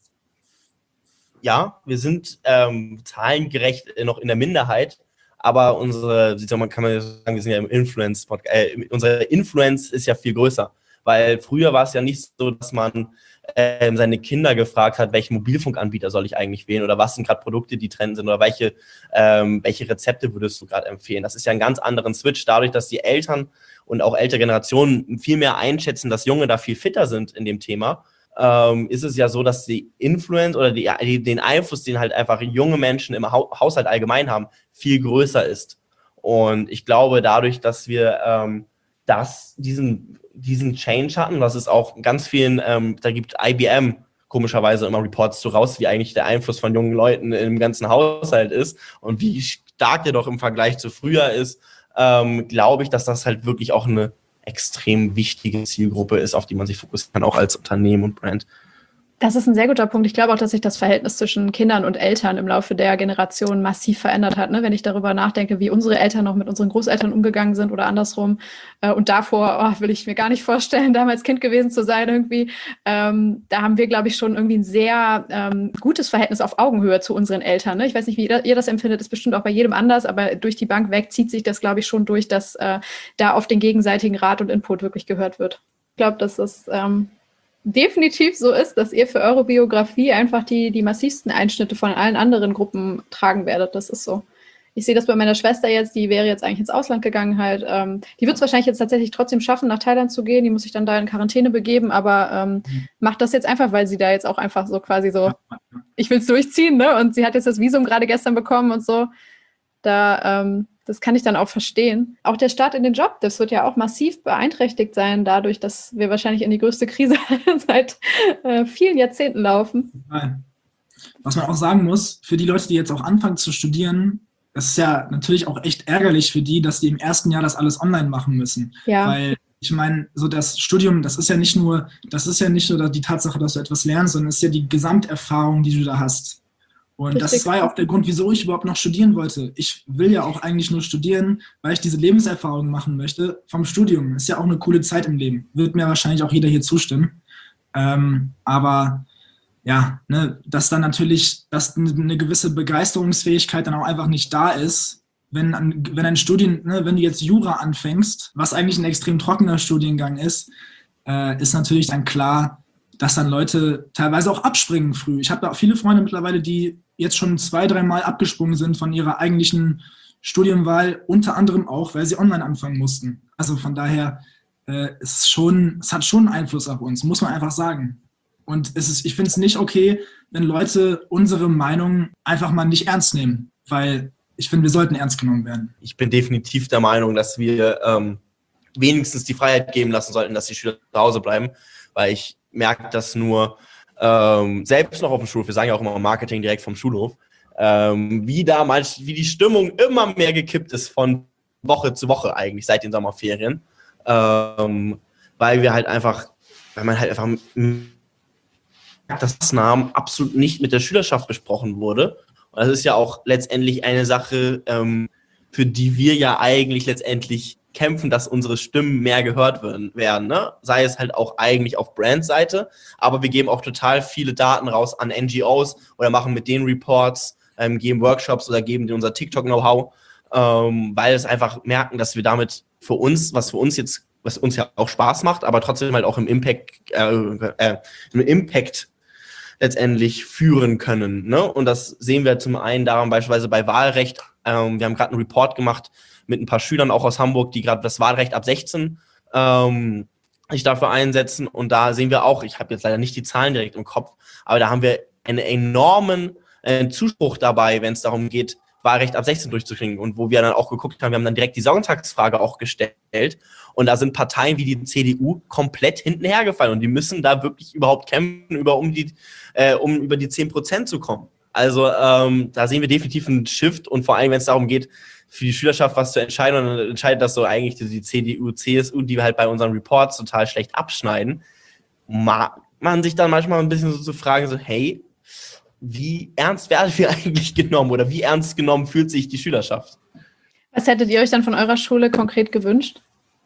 [SPEAKER 2] Ja, wir sind zahlengerecht noch in der Minderheit. Aber kann man ja sagen, wir sind ja im Influence-Podcast. Unsere Influence ist ja viel größer, weil früher war es ja nicht so, dass man seine Kinder gefragt hat, welchen Mobilfunkanbieter soll ich eigentlich wählen oder was sind gerade Produkte, die Trend sind oder welche Rezepte würdest du gerade empfehlen. Das ist ja ein ganz anderen Switch, dadurch, dass die Eltern und auch ältere Generationen viel mehr einschätzen, dass Junge da viel fitter sind in dem Thema. Ist es ja so, dass die Influence oder den Einfluss, den halt einfach junge Menschen im Haushalt allgemein haben, viel größer ist. Und ich glaube, dadurch, dass wir diesen Change hatten, das ist auch ganz vielen, da gibt IBM komischerweise immer Reports zu raus, wie eigentlich der Einfluss von jungen Leuten im ganzen Haushalt ist und wie stark der doch im Vergleich zu früher ist, glaube ich, dass das halt wirklich auch eine extrem wichtige Zielgruppe ist, auf die man sich fokussieren kann, auch als Unternehmen und Brand.
[SPEAKER 1] Das ist ein sehr guter Punkt. Ich glaube auch, dass sich das Verhältnis zwischen Kindern und Eltern im Laufe der Generation massiv verändert hat. Ne? Wenn ich darüber nachdenke, wie unsere Eltern noch mit unseren Großeltern umgegangen sind oder andersrum. Und davor will ich mir gar nicht vorstellen, damals Kind gewesen zu sein irgendwie. Da haben wir, glaube ich, schon irgendwie ein sehr gutes Verhältnis auf Augenhöhe zu unseren Eltern. Ne? Ich weiß nicht, wie ihr das empfindet, ist bestimmt auch bei jedem anders, aber durch die Bank weg zieht sich das, glaube ich, schon durch, dass da auf den gegenseitigen Rat und Input wirklich gehört wird. Ich glaube, dass das definitiv so ist, dass ihr für eure Biografie einfach die massivsten Einschnitte von allen anderen Gruppen tragen werdet. Das ist so. Ich sehe das bei meiner Schwester jetzt, die wäre jetzt eigentlich ins Ausland gegangen halt. Die wird es wahrscheinlich jetzt tatsächlich trotzdem schaffen, nach Thailand zu gehen. Die muss sich dann da in Quarantäne begeben, aber macht das jetzt einfach, weil sie da jetzt auch einfach so quasi so, ich will es durchziehen, ne? Und sie hat jetzt das Visum gerade gestern bekommen und so. Das kann ich dann auch verstehen. Auch der Start in den Job, das wird ja auch massiv beeinträchtigt sein, dadurch, dass wir wahrscheinlich in die größte Krise seit vielen Jahrzehnten laufen.
[SPEAKER 3] Was man auch sagen muss, für die Leute, die jetzt auch anfangen zu studieren, es ist ja natürlich auch echt ärgerlich für die, dass die im ersten Jahr das alles online machen müssen.
[SPEAKER 1] Ja.
[SPEAKER 3] Weil ich meine, so das Studium, das ist ja nicht nur die Tatsache, dass du etwas lernst, sondern es ist ja die Gesamterfahrung, die du da hast. Und
[SPEAKER 1] Richtig.
[SPEAKER 3] Das war ja auch der Grund, wieso ich überhaupt noch studieren wollte. Ich will ja auch eigentlich nur studieren, weil ich diese Lebenserfahrung machen möchte vom Studium. Ist ja auch eine coole Zeit im Leben. Wird mir wahrscheinlich auch jeder hier zustimmen. Aber ja, ne, dass dann natürlich, dass eine gewisse Begeisterungsfähigkeit dann auch einfach nicht da ist, wenn ein wenn du jetzt Jura anfängst, was eigentlich ein extrem trockener Studiengang ist natürlich dann klar, dass dann Leute teilweise auch abspringen früh. Ich habe da viele Freunde mittlerweile, die jetzt schon 2-3 Mal abgesprungen sind von ihrer eigentlichen Studienwahl, unter anderem auch, weil sie online anfangen mussten. Also von daher, es hat schon Einfluss auf uns, muss man einfach sagen. Und ich finde es nicht okay, wenn Leute unsere Meinung einfach mal nicht ernst nehmen, weil ich finde, wir sollten ernst genommen werden.
[SPEAKER 2] Ich bin definitiv der Meinung, dass wir wenigstens die Freiheit geben lassen sollten, dass die Schüler zu Hause bleiben, weil ich merke das nur selbst noch auf dem Schulhof, wir sagen ja auch immer Marketing direkt vom Schulhof, wie die Stimmung immer mehr gekippt ist von Woche zu Woche eigentlich, seit den Sommerferien, weil man halt einfach dass das Namen absolut nicht mit der Schülerschaft besprochen wurde. Und das ist ja auch letztendlich eine Sache, für die wir ja eigentlich letztendlich kämpfen, dass unsere Stimmen mehr gehört werden, ne? Sei es halt auch eigentlich auf Brandseite, aber wir geben auch total viele Daten raus an NGOs oder machen mit denen Reports, geben Workshops oder geben denen unser TikTok-Know-how, weil es einfach merken, dass wir damit was uns ja auch Spaß macht, aber trotzdem halt auch im Impact letztendlich führen können, ne? Und das sehen wir zum einen daran beispielsweise bei Wahlrecht. Wir haben gerade einen Report gemacht mit ein paar Schülern auch aus Hamburg, die gerade das Wahlrecht ab 16 sich dafür einsetzen. Und da sehen wir auch, ich habe jetzt leider nicht die Zahlen direkt im Kopf, aber da haben wir einen enormen Zuspruch dabei, wenn es darum geht, Wahlrecht ab 16 durchzukriegen. Und wo wir dann auch geguckt haben, wir haben dann direkt die Sonntagsfrage auch gestellt. Und da sind Parteien wie die CDU komplett hinten hergefallen. Und die müssen da wirklich überhaupt kämpfen, um über die 10% zu kommen. Also da sehen wir definitiv einen Shift. Und vor allem, wenn es darum geht, für die Schülerschaft was zu entscheiden, und dann entscheidet das so eigentlich die CDU, CSU, die wir halt bei unseren Reports total schlecht abschneiden, man sich dann manchmal ein bisschen so zu fragen, so hey, wie ernst werden wir eigentlich genommen oder wie ernst genommen fühlt sich die Schülerschaft?
[SPEAKER 1] Was hättet ihr euch dann von eurer Schule konkret gewünscht?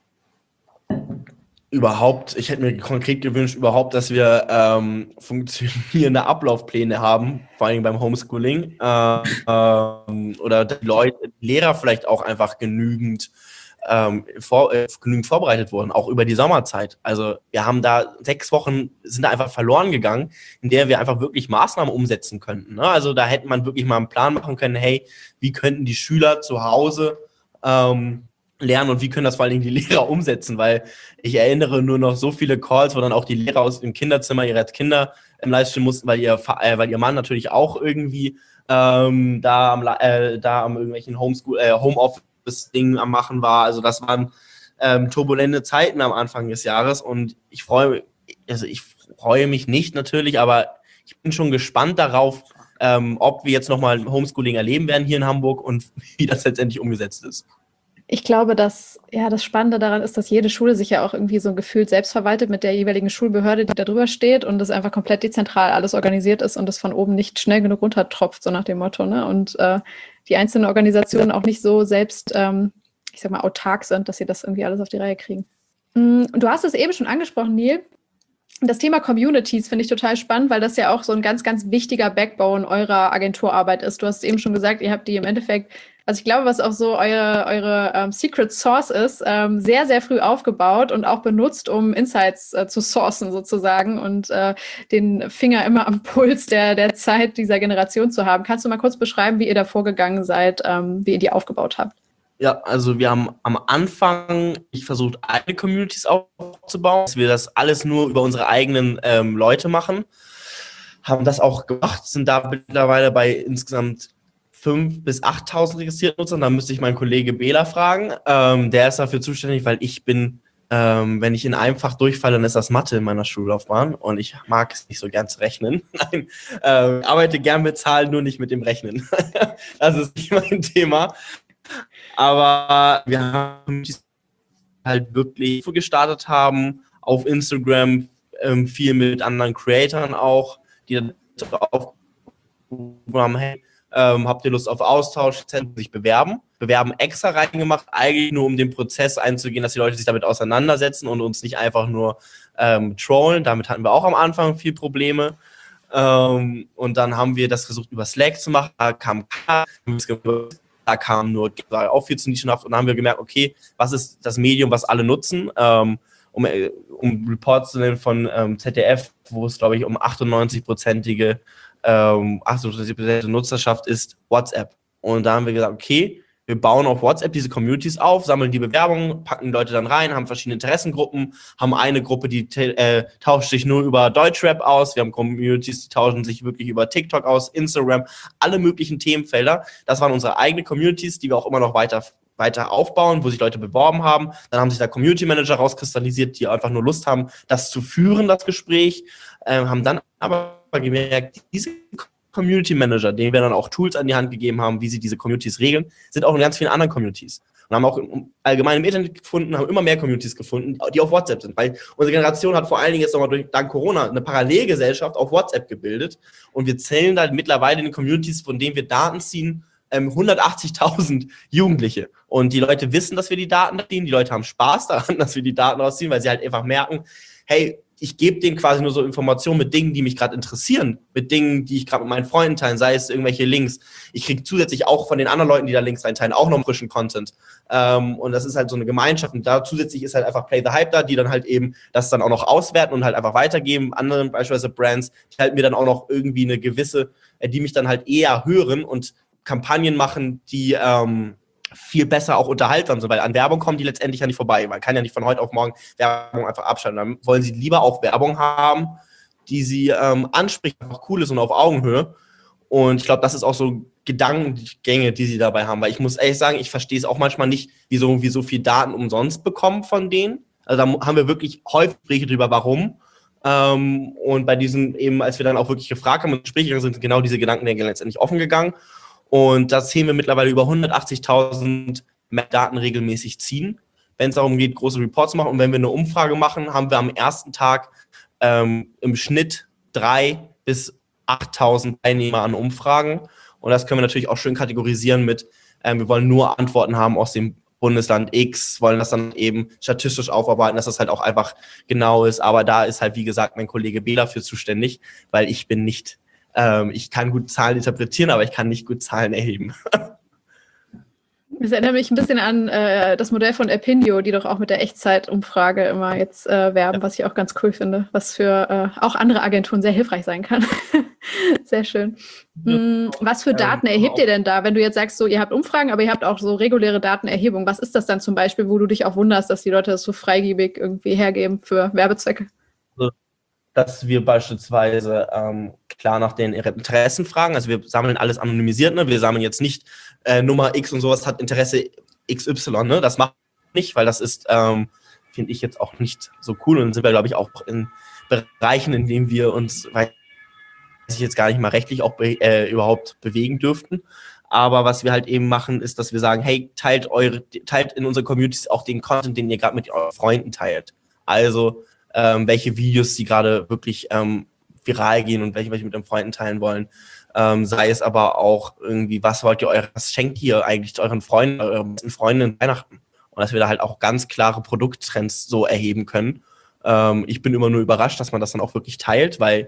[SPEAKER 2] Ich hätte mir konkret gewünscht, dass wir funktionierende Ablaufpläne haben, vor allem beim Homeschooling, oder die Lehrer vielleicht auch einfach genügend vorbereitet wurden, auch über die Sommerzeit. Also wir haben da 6 Wochen, sind da einfach verloren gegangen, in der wir einfach wirklich Maßnahmen umsetzen könnten, ne? Also da hätte man wirklich mal einen Plan machen können, hey, wie könnten die Schüler zu Hause lernen und wie können das vor allem die Lehrer umsetzen, weil ich erinnere nur noch so viele Calls, wo dann auch die Lehrer aus dem Kinderzimmer ihre Kinder im Livestream mussten, weil ihr Mann natürlich auch irgendwie da am irgendwelchen Homeoffice-Ding am Machen war. Also das waren turbulente Zeiten am Anfang des Jahres und ich freue mich nicht natürlich, aber ich bin schon gespannt darauf, ob wir jetzt nochmal Homeschooling erleben werden hier in Hamburg und wie das letztendlich umgesetzt ist.
[SPEAKER 1] Ich glaube, dass das Spannende daran ist, dass jede Schule sich ja auch irgendwie so gefühlt selbst verwaltet mit der jeweiligen Schulbehörde, die da drüber steht und das einfach komplett dezentral alles organisiert ist und das von oben nicht schnell genug runtertropft, so nach dem Motto, ne? Und die einzelnen Organisationen auch nicht so selbst, ich sag mal, autark sind, dass sie das irgendwie alles auf die Reihe kriegen. Du hast es eben schon angesprochen, Neil. Das Thema Communities finde ich total spannend, weil das ja auch so ein ganz, ganz wichtiger Backbone eurer Agenturarbeit ist. Du hast es eben schon gesagt, ihr habt die im Endeffekt, also ich glaube, was auch so eure Secret Source ist, sehr, sehr früh aufgebaut und auch benutzt, um Insights zu sourcen sozusagen und den Finger immer am Puls der Zeit dieser Generation zu haben. Kannst du mal kurz beschreiben, wie ihr da vorgegangen seid, wie ihr die aufgebaut habt?
[SPEAKER 2] Ja, also wir haben am Anfang versucht, eigene Communities aufzubauen, dass wir das alles nur über unsere eigenen Leute machen. Haben das auch gemacht, sind da mittlerweile bei insgesamt 5.000 bis 8.000 registrierten Nutzern. Da müsste ich meinen Kollege Bela fragen. Der ist dafür zuständig, weil ich bin, wenn ich in einem Fach durchfalle, dann ist das Mathe in meiner Schullaufbahn und ich mag es nicht so gern zu rechnen. Nein, arbeite gern mit Zahlen, nur nicht mit dem Rechnen. Das ist nicht mein Thema. Aber wir haben halt wirklich gestartet haben, auf Instagram, viel mit anderen Creatoren auch, die dann aufgerufen haben, hey, habt ihr Lust auf Austausch, sich bewerben extra reingemacht, eigentlich nur um den Prozess einzugehen, dass die Leute sich damit auseinandersetzen und uns nicht einfach nur trollen. Damit hatten wir auch am Anfang viel Probleme. Und dann haben wir das versucht, über Slack zu machen, da kam nur auch viel zu nischenhaft und dann haben wir gemerkt, okay, was ist das Medium, was alle nutzen, um Reports zu nennen von ZDF, wo es, glaube ich, um 98%ige Nutzerschaft ist, WhatsApp. Und da haben wir gesagt, okay, wir bauen auf WhatsApp diese Communities auf, sammeln die Bewerbungen, packen die Leute dann rein, haben verschiedene Interessengruppen, haben eine Gruppe, die tauscht sich nur über Deutschrap aus, wir haben Communities, die tauschen sich wirklich über TikTok aus, Instagram, alle möglichen Themenfelder. Das waren unsere eigenen Communities, die wir auch immer noch weiter aufbauen, wo sich Leute beworben haben. Dann haben sich da Community Manager rauskristallisiert, die einfach nur Lust haben, das zu führen, das Gespräch, haben dann aber gemerkt, diese Community Manager, denen wir dann auch Tools an die Hand gegeben haben, wie sie diese Communities regeln, sind auch in ganz vielen anderen Communities. Und haben auch allgemein im Internet gefunden, haben immer mehr Communities gefunden, die auf WhatsApp sind. Weil unsere Generation hat vor allen Dingen jetzt nochmal dank Corona eine Parallelgesellschaft auf WhatsApp gebildet. Und wir zählen da mittlerweile in den Communities, von denen wir Daten ziehen, 180.000 Jugendliche. Und die Leute wissen, dass wir die Daten ziehen. Die Leute haben Spaß daran, dass wir die Daten rausziehen, weil sie halt einfach merken, hey, ich gebe denen quasi nur so Informationen mit Dingen, die mich gerade interessieren, mit Dingen, die ich gerade mit meinen Freunden teile, sei es irgendwelche Links. Ich kriege zusätzlich auch von den anderen Leuten, die da Links reinteilen, auch noch frischen Content. Und das ist halt so eine Gemeinschaft. Und da zusätzlich ist halt einfach Play the Hype da, die dann halt eben das dann auch noch auswerten und halt einfach weitergeben. Anderen, beispielsweise Brands, die halt mir dann auch noch irgendwie eine gewisse, die mich dann halt eher hören und Kampagnen machen, die viel besser auch unterhaltsam sind, weil an Werbung kommen die letztendlich ja nicht vorbei. Man kann ja nicht von heute auf morgen Werbung einfach abschalten. Dann wollen sie lieber auch Werbung haben, die sie anspricht, einfach cool ist und auf Augenhöhe. Und ich glaube, das ist auch so Gedankengänge, die sie dabei haben. Weil ich muss ehrlich sagen, ich verstehe es auch manchmal nicht, wieso wir so viel Daten umsonst bekommen von denen. Also da haben wir wirklich häufig Gespräche drüber, warum. Und bei diesen eben, als wir dann auch wirklich gefragt haben und Gespräche gegangen sind, genau diese Gedankengänge letztendlich offen gegangen. Und da sehen wir mittlerweile über 180.000 Daten regelmäßig ziehen, wenn es darum geht, große Reports zu machen. Und wenn wir eine Umfrage machen, haben wir am ersten Tag im Schnitt 3.000 bis 8.000 Teilnehmer an Umfragen. Und das können wir natürlich auch schön kategorisieren mit, wir wollen nur Antworten haben aus dem Bundesland X, wollen das dann eben statistisch aufarbeiten, dass das halt auch einfach genau ist. Aber da ist halt, wie gesagt, mein Kollege Bela für zuständig, weil ich bin nicht ich kann gut Zahlen interpretieren, aber ich kann nicht gut Zahlen erheben.
[SPEAKER 1] Das erinnert mich ein bisschen an das Modell von Erpindio, die doch auch mit der Echtzeitumfrage immer jetzt werben, was ich auch ganz cool finde, was für auch andere Agenturen sehr hilfreich sein kann. Sehr schön. Was für Daten erhebt ihr denn da, wenn du jetzt sagst, so ihr habt Umfragen, aber ihr habt auch so reguläre Datenerhebung? Was ist das dann zum Beispiel, wo du dich auch wunderst, dass die Leute das so freigebig irgendwie hergeben für Werbezwecke?
[SPEAKER 2] Dass wir beispielsweise klar nach den Interessen fragen. Also wir sammeln alles anonymisiert. Ne? Wir sammeln jetzt nicht Nummer X und sowas hat Interesse XY. Ne? Das machen wir nicht, weil das ist, finde ich, jetzt auch nicht so cool. Und dann sind wir, glaube ich, auch in Bereichen, in denen wir uns, weiß ich jetzt gar nicht mal rechtlich auch überhaupt bewegen dürften. Aber was wir halt eben machen, ist, dass wir sagen, hey, teilt in unsere Communities auch den Content, den ihr gerade mit euren Freunden teilt. Also welche Videos die gerade wirklich viral gehen und welche mit den Freunden teilen wollen. Sei es aber auch irgendwie, was schenkt ihr eigentlich euren Freunden, euren besten Freunden Weihnachten? Und dass wir da halt auch ganz klare Produkttrends so erheben können. Ich bin immer nur überrascht, dass man das dann auch wirklich teilt, weil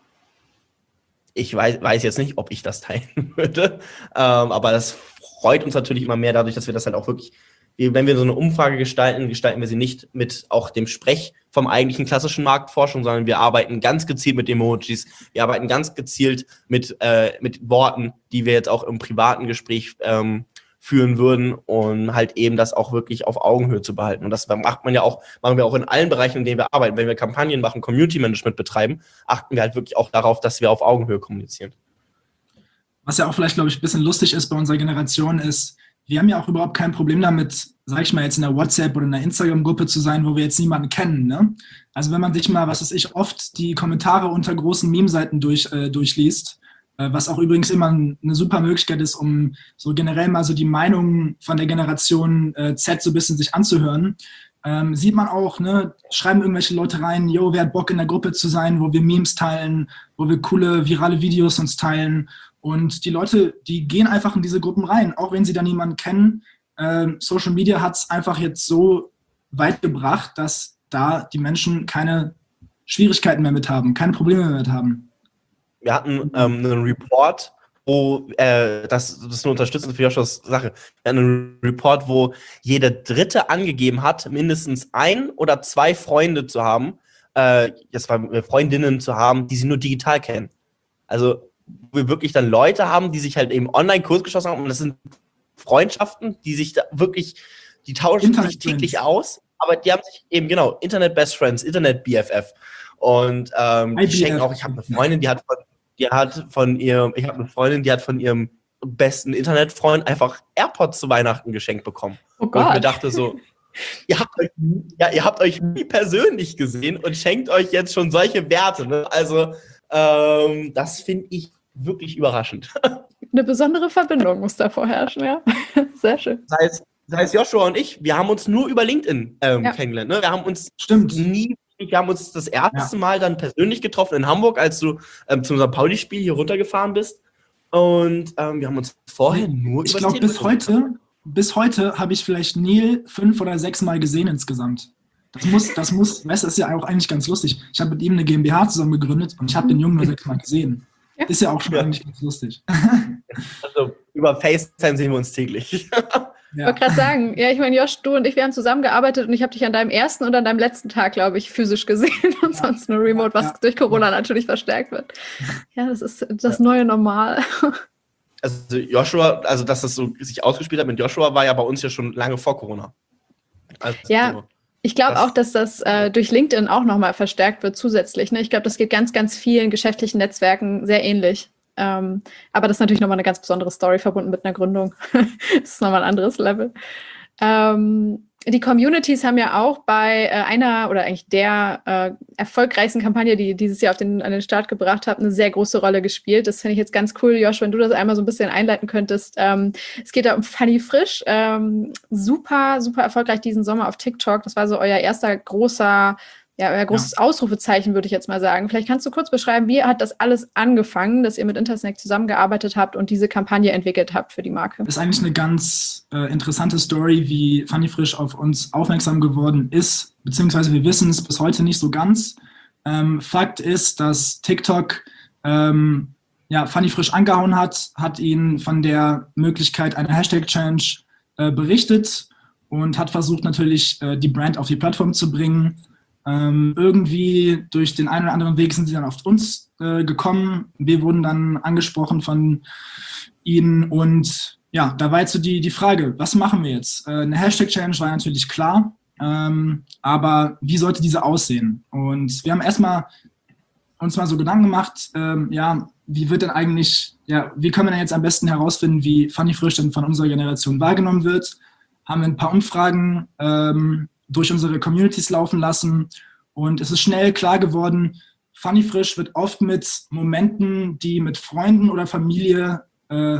[SPEAKER 2] ich weiß jetzt nicht, ob ich das teilen würde. Aber das freut uns natürlich immer mehr dadurch, dass wir das halt auch wirklich, wenn wir so eine Umfrage gestalten wir sie nicht mit auch dem Sprech vom eigentlichen klassischen Marktforschung, sondern wir arbeiten ganz gezielt mit Emojis. Wir arbeiten ganz gezielt mit Worten, die wir jetzt auch im privaten Gespräch führen würden, um halt eben das auch wirklich auf Augenhöhe zu behalten. Und das machen wir auch in allen Bereichen, in denen wir arbeiten. Wenn wir Kampagnen machen, Community Management betreiben, achten wir halt wirklich auch darauf, dass wir auf Augenhöhe kommunizieren.
[SPEAKER 3] Was ja auch vielleicht, glaube ich, ein bisschen lustig ist bei unserer Generation ist, wir haben ja auch überhaupt kein Problem damit, sag ich mal, jetzt in der WhatsApp oder in der Instagram-Gruppe zu sein, wo wir jetzt niemanden kennen. Ne? Also wenn man sich mal, oft die Kommentare unter großen Meme-Seiten durchliest, was auch übrigens immer eine super Möglichkeit ist, um so generell mal so die Meinungen von der Generation Z so ein bisschen sich anzuhören, sieht man auch, ne, schreiben irgendwelche Leute rein, yo, wer hat Bock in der Gruppe zu sein, wo wir Memes teilen, wo wir coole virale Videos uns teilen. Und die Leute, die gehen einfach in diese Gruppen rein, auch wenn sie da niemanden kennen. Social Media hat es einfach jetzt so weit gebracht, dass da die Menschen keine Schwierigkeiten mehr mit haben, keine Probleme mehr mit haben.
[SPEAKER 2] Wir hatten einen Report, wo, das ist eine Unterstützung für Joshuas Sache, wir hatten einen Report, wo jeder Dritte angegeben hat, mindestens 1 oder 2 Freunde zu haben, Freundinnen zu haben, die sie nur digital kennen. Also wo wir wirklich dann Leute haben, die sich halt eben online Kurs geschossen haben und das sind Freundschaften, die sich da wirklich, die tauschen sich täglich aus, aber die haben sich eben, genau, Internet Best Friends, Internet BFF und die schenken auch, ich habe eine Freundin, die hat von ihrem besten Internetfreund einfach AirPods zu Weihnachten geschenkt bekommen.
[SPEAKER 1] Oh Gott.
[SPEAKER 2] Und ich mir dachte so, ihr habt euch nie persönlich gesehen und schenkt euch jetzt schon solche Werte, ne? Also das finde ich wirklich überraschend.
[SPEAKER 1] Eine besondere Verbindung muss da vorherrschen, ja. Sehr schön.
[SPEAKER 2] Sei es Joshua und ich, wir haben uns nur über LinkedIn kennengelernt. Ne? Wir haben uns das erste Mal dann persönlich getroffen in Hamburg, als du zu unserem Pauli-Spiel hier runtergefahren bist. Und wir haben uns vorher nur
[SPEAKER 3] ich glaube, bis heute habe ich vielleicht Neil 5 oder 6 Mal gesehen insgesamt. Das muss, weißt du, das ist ja auch eigentlich ganz lustig. Ich habe mit ihm eine GmbH zusammen gegründet und ich habe den Jungen nur 6 Mal gesehen. Ja. Ist ja auch schon eigentlich ganz lustig.
[SPEAKER 2] Also über FaceTime sehen wir uns täglich.
[SPEAKER 1] Ich wollte gerade sagen, ja, ich meine, Josh, du und ich, wir haben zusammengearbeitet und ich habe dich an deinem ersten und an deinem letzten Tag, glaube ich, physisch gesehen und sonst nur remote, was durch Corona natürlich verstärkt wird. Ja, das ist das neue Normal.
[SPEAKER 2] Also Joshua, also dass das so sich ausgespielt hat mit Joshua, war ja bei uns ja schon lange vor Corona. Also,
[SPEAKER 1] ja, ich glaube auch, dass das durch LinkedIn auch nochmal verstärkt wird zusätzlich. Ne? Ich glaube, das geht ganz, ganz vielen geschäftlichen Netzwerken sehr ähnlich. Aber das ist natürlich nochmal eine ganz besondere Story verbunden mit einer Gründung. Das ist nochmal ein anderes Level. Die Communities haben ja auch bei einer oder eigentlich der erfolgreichsten Kampagne, die dieses Jahr an den Start gebracht habt, eine sehr große Rolle gespielt. Das finde ich jetzt ganz cool, Josh, wenn du das einmal so ein bisschen einleiten könntest. Es geht da um Funny Frisch. Super, super erfolgreich diesen Sommer auf TikTok. Das war so euer erster euer großes Ausrufezeichen, würde ich jetzt mal sagen. Vielleicht kannst du kurz beschreiben, wie hat das alles angefangen, dass ihr mit Intersnack zusammengearbeitet habt und diese Kampagne entwickelt habt für die Marke?
[SPEAKER 3] Das ist eigentlich eine ganz interessante Story, wie Funny Frisch auf uns aufmerksam geworden ist, beziehungsweise wir wissen es bis heute nicht so ganz. Fakt ist, dass TikTok Funny Frisch angehauen hat ihn von der Möglichkeit einer Hashtag-Challenge berichtet und hat versucht natürlich die Brand auf die Plattform zu bringen. Irgendwie durch den einen oder anderen Weg sind sie dann auf uns gekommen. Wir wurden dann angesprochen von ihnen und ja, da war jetzt so die Frage, was machen wir jetzt? Eine Hashtag-Challenge war natürlich klar, aber wie sollte diese aussehen? Und wir haben erstmal uns mal so Gedanken gemacht, wie wird denn eigentlich, wie können wir denn jetzt am besten herausfinden, wie Funny Frisch denn von unserer Generation wahrgenommen wird? Haben wir ein paar Umfragen durch unsere Communities laufen lassen und es ist schnell klar geworden, Funny Frisch wird oft mit Momenten, die mit Freunden oder Familie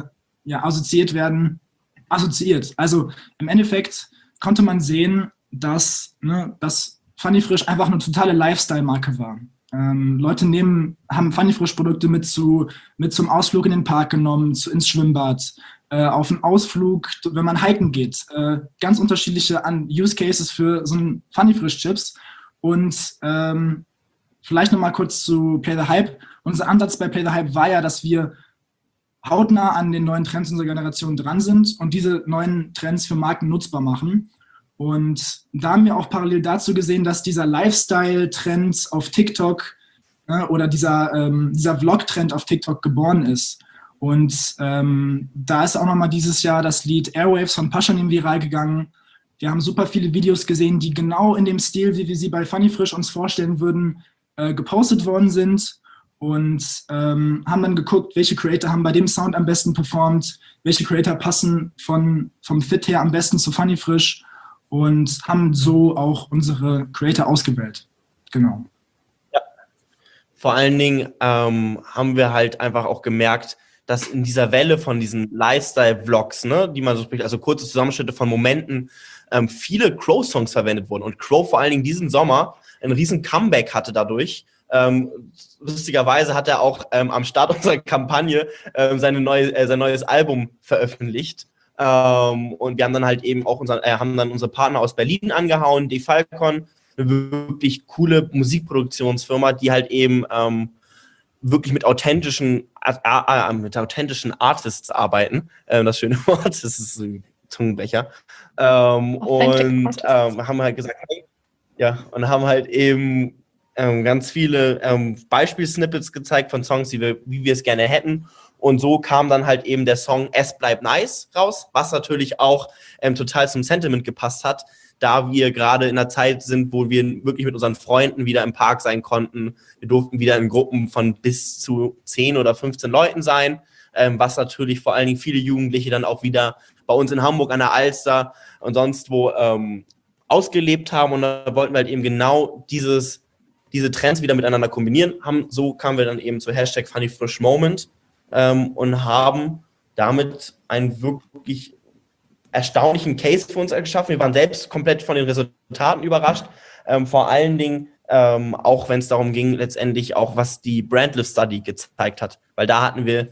[SPEAKER 3] assoziiert. Also im Endeffekt konnte man sehen, dass Funny Frisch einfach eine totale Lifestyle-Marke war. Leute haben Funny Frisch Produkte mit zum Ausflug in den Park genommen, ins Schwimmbad, auf einen Ausflug, wenn man hiken geht. Ganz unterschiedliche Use Cases für so ein Funny Frisch Chips. Und vielleicht nochmal kurz zu Play the Hype. Unser Ansatz bei Play the Hype war ja, dass wir hautnah an den neuen Trends unserer Generation dran sind und diese neuen Trends für Marken nutzbar machen. Und da haben wir auch parallel dazu gesehen, dass dieser Lifestyle-Trend auf TikTok oder dieser Vlog-Trend auf TikTok geboren ist. Und da ist auch nochmal dieses Jahr das Lied Airwaves von Pashanim viral gegangen. Wir haben super viele Videos gesehen, die genau in dem Stil, wie wir sie bei Funny Frisch uns vorstellen würden, gepostet worden sind. Und haben dann geguckt, welche Creator haben bei dem Sound am besten performt, welche Creator passen vom Fit her am besten zu Funny Frisch und haben so auch unsere Creator ausgewählt. Genau.
[SPEAKER 2] Ja. Vor allen Dingen haben wir halt einfach auch gemerkt, dass in dieser Welle von diesen Lifestyle-Vlogs, ne, die man so spricht, also kurze Zusammenschnitte von Momenten, viele Crow-Songs verwendet wurden. Und Crow vor allen Dingen diesen Sommer ein riesen Comeback hatte dadurch. Lustigerweise hat er auch am Start unserer Kampagne sein neues Album veröffentlicht. Und wir haben dann halt eben auch unsere Partner aus Berlin angehauen, Defalcon, eine wirklich coole Musikproduktionsfirma, die halt eben wirklich mit authentischen Artists arbeiten. Das schöne Wort, das ist ein Zungenbrecher. Und haben halt gesagt, hey, ja, und haben halt eben ganz viele Beispielsnippets gezeigt von Songs, wie wir es gerne hätten. Und so kam dann halt eben der Song Es bleibt nice raus, was natürlich auch total zum Sentiment gepasst hat, da wir gerade in einer Zeit sind, wo wir wirklich mit unseren Freunden wieder im Park sein konnten. Wir durften wieder in Gruppen von bis zu 10 oder 15 Leuten sein, was natürlich vor allen Dingen viele Jugendliche dann auch wieder bei uns in Hamburg an der Alster und sonst wo ausgelebt haben. Und da wollten wir halt eben genau diese Trends wieder miteinander kombinieren. So kamen wir dann eben zu Hashtag #FunnyFrischMoment und haben damit einen wirklich erstaunlichen Case für uns geschaffen. Wir waren selbst komplett von den Resultaten überrascht. Vor allen Dingen, auch wenn es darum ging, letztendlich auch, was die Brandlift Study gezeigt hat. Weil da hatten wir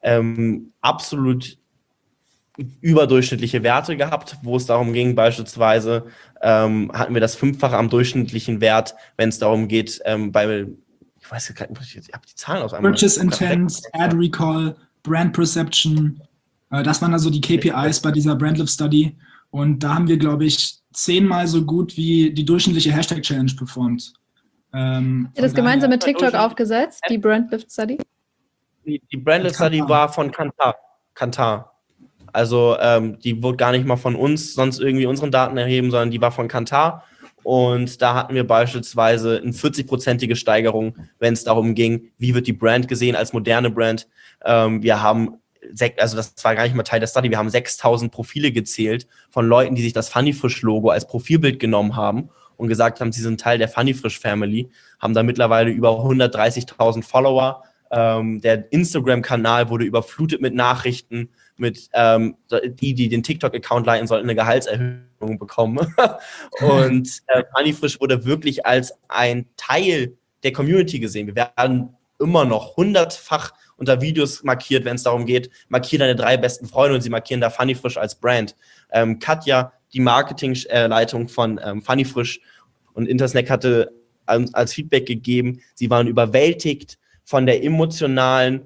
[SPEAKER 2] absolut überdurchschnittliche Werte gehabt, wo es darum ging, beispielsweise hatten wir das 5-fache am durchschnittlichen Wert, wenn es darum geht, ich weiß gar nicht, ich habe die Zahlen aus einmal.
[SPEAKER 3] Purchase Intent, Ad Recall, Brand Perception, das waren also die KPIs bei dieser Brandlift Study und da haben wir, glaube ich, 10-mal so gut wie die durchschnittliche Hashtag Challenge performt.
[SPEAKER 1] Ihr das gemeinsam mit TikTok aufgesetzt, die Brandlift Study?
[SPEAKER 2] Die Brandlift Study war von Kantar. Also die wurde gar nicht mal von uns sonst irgendwie unseren Daten erheben, sondern die war von Kantar. Und da hatten wir beispielsweise eine 40-prozentige Steigerung, wenn es darum ging, wie wird die Brand gesehen als moderne Brand. Wir haben, also das war gar nicht mal Teil der Study, wir haben 6.000 Profile gezählt von Leuten, die sich das Funny Frisch-Logo als Profilbild genommen haben und gesagt haben, sie sind Teil der Funny Frisch Family, haben da mittlerweile über 130.000 Follower. Der Instagram-Kanal wurde überflutet mit Nachrichten, mit die den TikTok-Account leiten sollten, eine Gehaltserhöhung bekommen. Und Funny Frisch wurde wirklich als ein Teil der Community gesehen. Wir werden immer noch 100-fach unter Videos markiert, wenn es darum geht, markiere deine 3 besten Freunde und sie markieren da Funny Frisch als Brand. Katja, die Marketingleitung von Funny Frisch und Intersnack hatte als Feedback gegeben, sie waren überwältigt von den emotionalen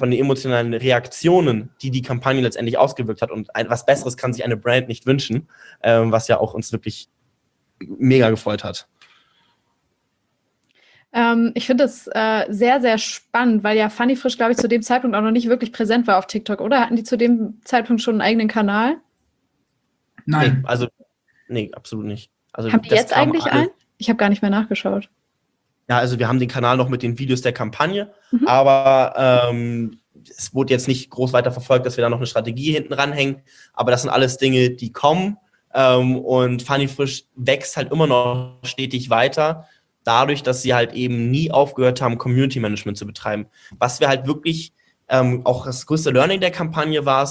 [SPEAKER 2] Reaktionen, die Kampagne letztendlich ausgewirkt hat. Und was Besseres kann sich eine Brand nicht wünschen, was ja auch uns wirklich mega gefreut hat.
[SPEAKER 1] Ich finde das sehr, sehr spannend, weil ja Funny Frisch, glaube ich, zu dem Zeitpunkt auch noch nicht wirklich präsent war auf TikTok, oder? Hatten die zu dem Zeitpunkt schon einen eigenen Kanal?
[SPEAKER 3] Nein.
[SPEAKER 2] Nee, absolut nicht. Also
[SPEAKER 1] haben die jetzt eigentlich einen? Ich habe gar nicht mehr nachgeschaut.
[SPEAKER 2] Ja, also wir haben den Kanal noch mit den Videos der Kampagne, aber es wurde jetzt nicht groß weiter verfolgt, dass wir da noch eine Strategie hinten ranhängen, aber das sind alles Dinge, die kommen und Funny Frisch wächst halt immer noch stetig weiter, dadurch, dass sie halt eben nie aufgehört haben, Community Management zu betreiben. Was wir halt wirklich, auch das größte Learning der Kampagne war es,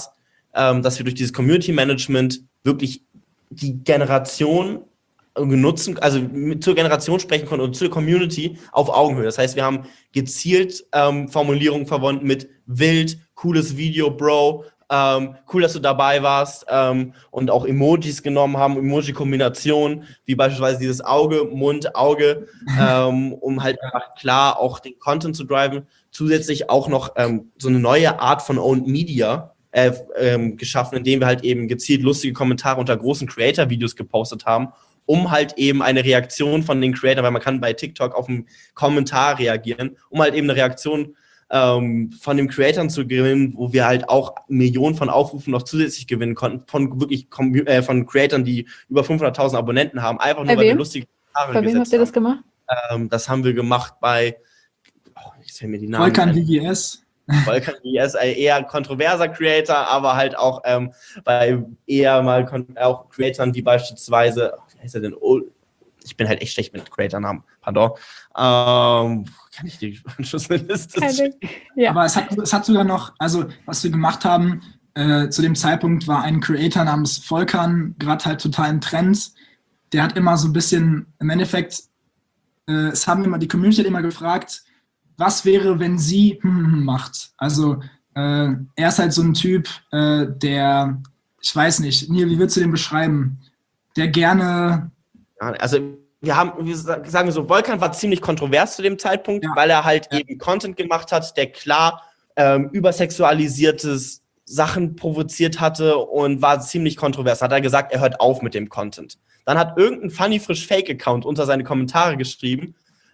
[SPEAKER 2] dass wir durch dieses Community Management wirklich die Generation nutzen, also zur Generation sprechen konnten und zur Community auf Augenhöhe. Das heißt, wir haben gezielt Formulierungen verwendet mit wild, cooles Video, Bro, cool, dass du dabei warst, und auch Emojis genommen haben, Emoji-Kombinationen, wie beispielsweise dieses Auge, Mund, Auge, um halt einfach klar auch den Content zu driven. Zusätzlich auch noch so eine neue Art von Owned Media geschaffen, indem wir halt eben gezielt lustige Kommentare unter großen Creator-Videos gepostet haben, um halt eben eine Reaktion von den Creators, weil man kann bei TikTok auf einen Kommentar reagieren, um halt eben eine Reaktion von den Creatoren zu gewinnen, wo wir halt auch Millionen von Aufrufen noch zusätzlich gewinnen konnten, von wirklich von Creatoren, die über 500.000 Abonnenten haben, einfach nur, weil wir lustige Kommentare
[SPEAKER 1] gesetzt haben. Bei wem habt ihr das gemacht?
[SPEAKER 2] Das haben wir gemacht bei, jetzt fällen mir die Namen
[SPEAKER 3] Volkan VVS.
[SPEAKER 2] Volkan VVS, ein eher kontroverser Creator, aber halt auch bei eher mal auch Creatoren wie beispielsweise, wie heißt er denn? Ich bin halt echt schlecht mit Creator-Namen, pardon. Kann ich die Anschlussliste schicken?
[SPEAKER 3] Ja. Aber es hat sogar noch, also was wir gemacht haben, zu dem Zeitpunkt war ein Creator namens Volkan gerade halt total im Trend. Der hat immer so ein bisschen, im Endeffekt, die Community hat immer gefragt, was wäre, wenn sie macht? Also er ist halt so ein Typ, der, ich weiß nicht, Neil, wie würdest du den beschreiben? Der gerne...
[SPEAKER 2] Also wir sagen so, Volkan war ziemlich kontrovers zu dem Zeitpunkt, weil er halt eben Content gemacht hat, der klar übersexualisiertes Sachen provoziert hatte und war ziemlich kontrovers. Hat er gesagt, er hört auf mit dem Content. Dann hat irgendein Funny Frisch Fake-Account unter seine Kommentare geschrieben,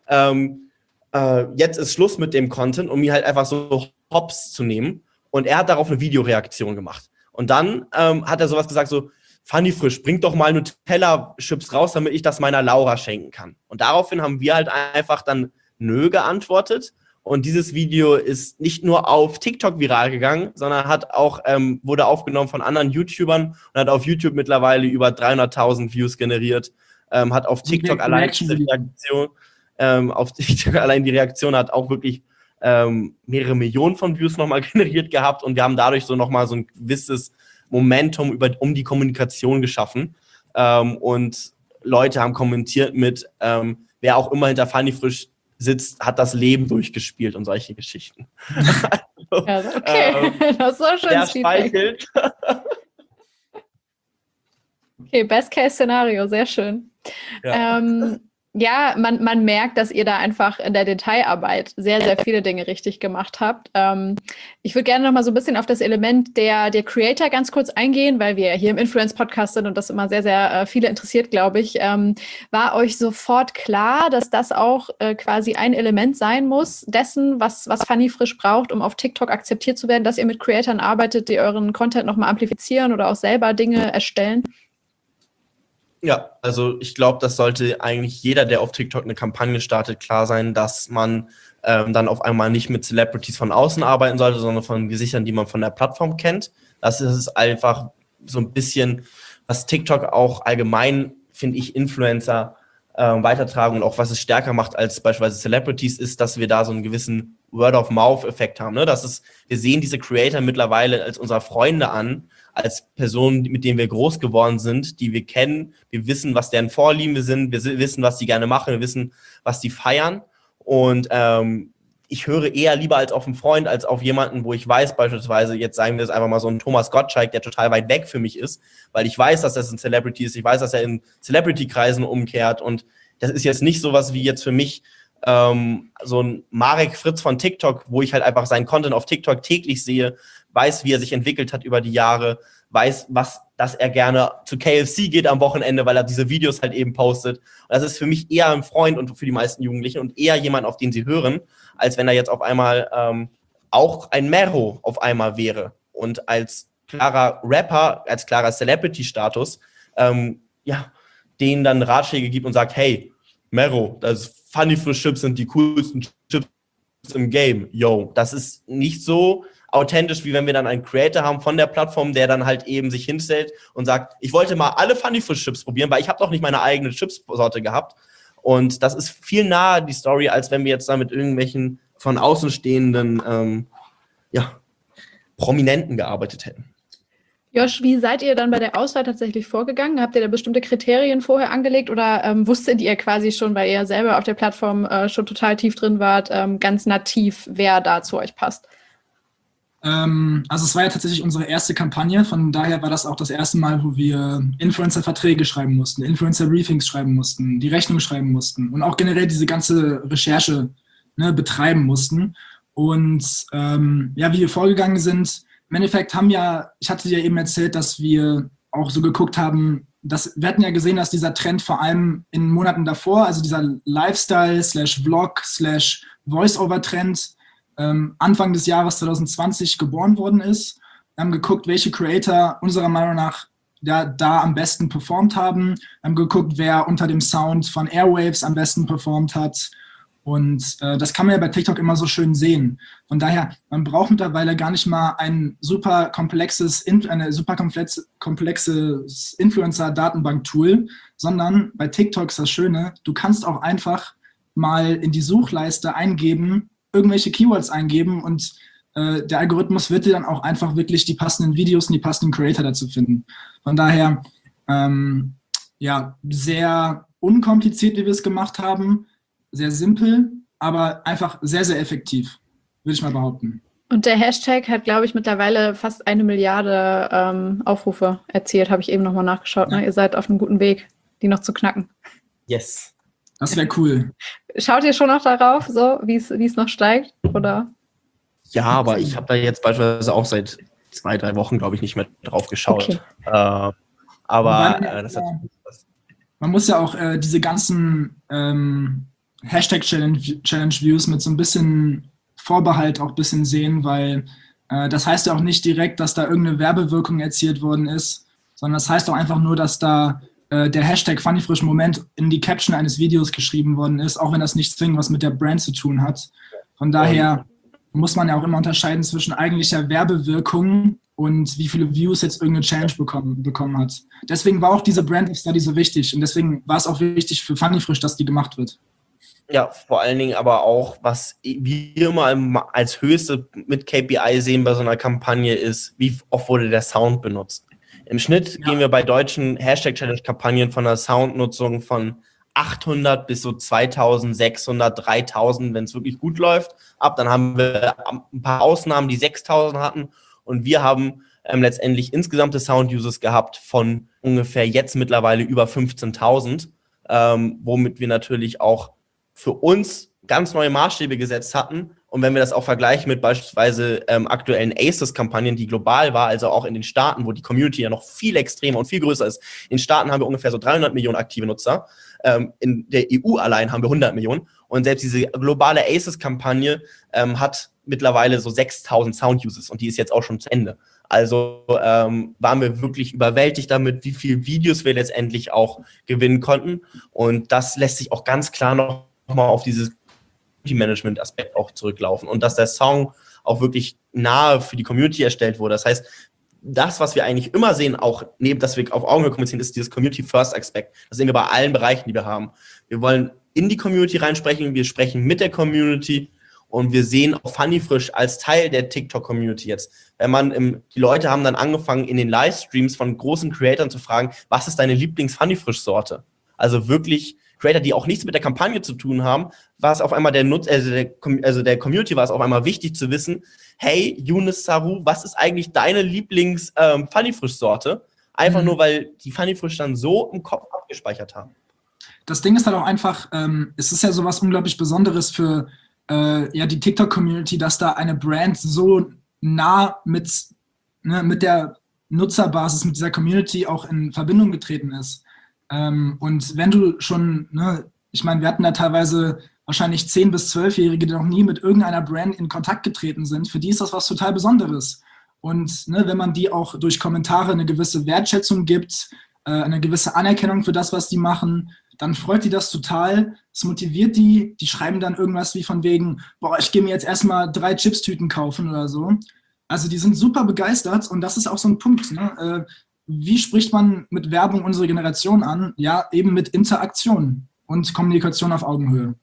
[SPEAKER 2] jetzt ist Schluss mit dem Content, um ihn halt einfach so hops zu nehmen. Und er hat darauf eine Videoreaktion gemacht. Und dann hat er sowas gesagt, so, Funny Frisch, bring doch mal Nutella-Chips raus, damit ich das meiner Laura schenken kann. Und daraufhin haben wir halt einfach dann nö geantwortet. Und dieses Video ist nicht nur auf TikTok viral gegangen, sondern hat auch, wurde aufgenommen von anderen YouTubern und hat auf YouTube mittlerweile über 300.000 Views generiert. Hat auf TikTok allein diese Reaktion, die Reaktion hat auch wirklich mehrere Millionen von Views nochmal generiert gehabt. Und wir haben dadurch so nochmal so ein gewisses Momentum um die Kommunikation geschaffen. Und Leute haben kommentiert mit, wer auch immer hinter Funny Frisch sitzt, hat das Leben durchgespielt und solche Geschichten.
[SPEAKER 1] Also, ja, okay, das ist auch schon
[SPEAKER 2] der speichelt.
[SPEAKER 1] Okay, Best-Case-Szenario, sehr schön. Ja. Ja, man merkt, dass ihr da einfach in der Detailarbeit sehr, sehr viele Dinge richtig gemacht habt. Ich würde gerne noch mal so ein bisschen auf das Element der Creator ganz kurz eingehen, weil wir hier im Influence-Podcast sind und das immer sehr, sehr viele interessiert, glaube ich. War euch sofort klar, dass das auch quasi ein Element sein muss dessen, was Funny Frisch braucht, um auf TikTok akzeptiert zu werden, dass ihr mit Creatoren arbeitet, die euren Content noch mal amplifizieren oder auch selber Dinge erstellen?
[SPEAKER 2] Ja, also ich glaube, das sollte eigentlich jeder, der auf TikTok eine Kampagne startet, klar sein, dass man dann auf einmal nicht mit Celebrities von außen arbeiten sollte, sondern von Gesichtern, die man von der Plattform kennt. Das ist einfach so ein bisschen, was TikTok auch allgemein, finde ich, Influencer weitertragen und auch was es stärker macht als beispielsweise Celebrities, ist, dass wir da so einen gewissen Word-of-Mouth-Effekt haben. Ne? Wir sehen diese Creator mittlerweile als unsere Freunde an, als Personen, mit denen wir groß geworden sind, die wir kennen. Wir wissen, was deren Vorlieben sind. Wir wissen, was die gerne machen. Wir wissen, was die feiern. Und ich höre eher lieber als auf einen Freund, als auf jemanden, wo ich weiß, beispielsweise, jetzt sagen wir es einfach mal so, ein Thomas Gottschalk, der total weit weg für mich ist, weil ich weiß, dass das ein Celebrity ist. Ich weiß, dass er in Celebrity-Kreisen umkehrt. Und das ist jetzt nicht sowas wie jetzt für mich so ein Marek Fritz von TikTok, wo ich halt einfach seinen Content auf TikTok täglich sehe, weiß, wie er sich entwickelt hat über die Jahre, weiß, dass er gerne zu KFC geht am Wochenende, weil er diese Videos halt eben postet. Und das ist für mich eher ein Freund und für die meisten Jugendlichen und eher jemand, auf den sie hören, als wenn er jetzt auf einmal auch ein Mero auf einmal wäre. Und als klarer Rapper, als klarer Celebrity-Status, denen dann Ratschläge gibt und sagt, hey, Mero, das Funny Frisch Chips sind die coolsten Chips im Game. Yo, das ist nicht so authentisch, wie wenn wir dann einen Creator haben von der Plattform, der dann halt eben sich hinstellt und sagt, ich wollte mal alle Funny Frisch Chips probieren, weil ich habe doch nicht meine eigene Chipsorte gehabt. Und das ist viel nahe die Story, als wenn wir jetzt da mit irgendwelchen von außen stehenden Prominenten gearbeitet hätten.
[SPEAKER 1] Josh, wie seid ihr dann bei der Auswahl tatsächlich vorgegangen? Habt ihr da bestimmte Kriterien vorher angelegt oder wusstet ihr quasi schon, weil ihr selber auf der Plattform schon total tief drin wart, ganz nativ, wer da zu euch passt?
[SPEAKER 3] Also es war ja tatsächlich unsere erste Kampagne, von daher war das auch das erste Mal, wo wir Influencer-Verträge schreiben mussten, Influencer-Briefings schreiben mussten, die Rechnung schreiben mussten und auch generell diese ganze Recherche, ne, betreiben mussten. Und ja, wie wir vorgegangen sind, im Endeffekt ich hatte dir eben erzählt, dass wir auch so geguckt haben, wir hatten ja gesehen, dass dieser Trend vor allem in Monaten davor, also dieser Lifestyle/Vlog/Voice-Over-Trend, Anfang des Jahres 2020 geboren worden ist. Wir haben geguckt, welche Creator unserer Meinung nach da am besten performt haben. Wir haben geguckt, wer unter dem Sound von Airwaves am besten performt hat. Und das kann man ja bei TikTok immer so schön sehen. Von daher, man braucht mittlerweile gar nicht mal eine super komplexes Influencer-Datenbank-Tool, sondern bei TikTok ist das Schöne, du kannst auch einfach mal in die Suchleiste irgendwelche Keywords eingeben und der Algorithmus wird dir dann auch einfach wirklich die passenden Videos und die passenden Creator dazu finden. Von daher, ja, sehr unkompliziert, wie wir es gemacht haben, sehr simpel, aber einfach sehr, sehr effektiv, würde ich mal behaupten.
[SPEAKER 1] Und der Hashtag hat, glaube ich, mittlerweile fast 1 Milliarde Aufrufe erzielt, habe ich eben nochmal nachgeschaut. Ja. Ne? Ihr seid auf einem guten Weg, die noch zu knacken.
[SPEAKER 2] Yes.
[SPEAKER 3] Das wäre cool.
[SPEAKER 1] Schaut ihr schon noch darauf, so wie es noch steigt, oder?
[SPEAKER 2] Ja, aber ich habe da jetzt beispielsweise auch seit 2-3 Wochen, glaube ich, nicht mehr drauf geschaut. Okay.
[SPEAKER 3] Man muss ja auch diese ganzen Hashtag-Challenge-Views mit so ein bisschen Vorbehalt auch ein bisschen sehen, weil das heißt ja auch nicht direkt, dass da irgendeine Werbewirkung erzielt worden ist, sondern das heißt auch einfach nur, dass da der Hashtag funnyfrisch-Moment in die Caption eines Videos geschrieben worden ist, auch wenn das nicht zwingend was mit der Brand zu tun hat. Von daher muss man ja auch immer unterscheiden zwischen eigentlicher Werbewirkung und wie viele Views jetzt irgendeine Challenge bekommen hat. Deswegen war auch diese Brand Study so wichtig und deswegen war es auch wichtig für funnyfrisch, dass die gemacht wird.
[SPEAKER 2] Ja, vor allen Dingen aber auch, was wir immer als höchste mit KPI sehen bei so einer Kampagne ist, wie oft wurde der Sound benutzt. Im Schnitt gehen wir bei deutschen Hashtag-Challenge-Kampagnen von einer Soundnutzung von 800 bis so 2600, 3000, wenn es wirklich gut läuft, ab. Dann haben wir ein paar Ausnahmen, die 6000 hatten. Und wir haben letztendlich insgesamte Sound-Uses gehabt von ungefähr jetzt mittlerweile über 15.000, womit wir natürlich auch für uns ganz neue Maßstäbe gesetzt hatten. Und wenn wir das auch vergleichen mit beispielsweise aktuellen ACES-Kampagnen, die global war, also auch in den Staaten, wo die Community ja noch viel extremer und viel größer ist. In den Staaten haben wir ungefähr so 300 Millionen aktive Nutzer. In der EU allein haben wir 100 Millionen. Und selbst diese globale ACES-Kampagne hat mittlerweile so 6.000 Sound-Uses und die ist jetzt auch schon zu Ende. Also waren wir wirklich überwältigt damit, wie viele Videos wir letztendlich auch gewinnen konnten. Und das lässt sich auch ganz klar noch mal auf dieses Management-Aspekt auch zurücklaufen und dass der Song auch wirklich nahe für die Community erstellt wurde. Das heißt, das, was wir eigentlich immer sehen, auch neben, dass wir auf Augenhöhe kommunizieren, ist dieses Community-First-Aspekt. Das sehen wir bei allen Bereichen, die wir haben. Wir wollen in die Community reinsprechen, wir sprechen mit der Community und wir sehen auch funnyfrisch als Teil der TikTok-Community jetzt. Die Leute haben dann angefangen, in den Livestreams von großen Creatoren zu fragen, was ist deine Lieblings-Funnyfrisch-Sorte? Also wirklich Creator, die auch nichts mit der Kampagne zu tun haben, war es auf einmal der Community war es auf einmal wichtig zu wissen, hey, Younes Saru, was ist eigentlich deine Lieblings-Funnyfrisch-Sorte? Einfach nur, weil die Funnyfrisch dann so im Kopf abgespeichert haben.
[SPEAKER 3] Das Ding ist halt auch einfach, es ist ja sowas unglaublich Besonderes für die TikTok-Community, dass da eine Brand so nah mit der Nutzerbasis, mit dieser Community auch in Verbindung getreten ist. Und wenn du schon, ich meine, wir hatten da teilweise wahrscheinlich 10- bis 12-Jährige, die noch nie mit irgendeiner Brand in Kontakt getreten sind, für die ist das was total Besonderes. Und wenn man die auch durch Kommentare eine gewisse Wertschätzung gibt, eine gewisse Anerkennung für das, was die machen, dann freut die das total, es motiviert die schreiben dann irgendwas wie von wegen, boah, ich gehe mir jetzt erstmal 3 Chipstüten kaufen oder so. Also die sind super begeistert und das ist auch so ein Punkt, wie spricht man mit Werbung unsere Generation an? Ja, eben mit Interaktion und Kommunikation auf Augenhöhe.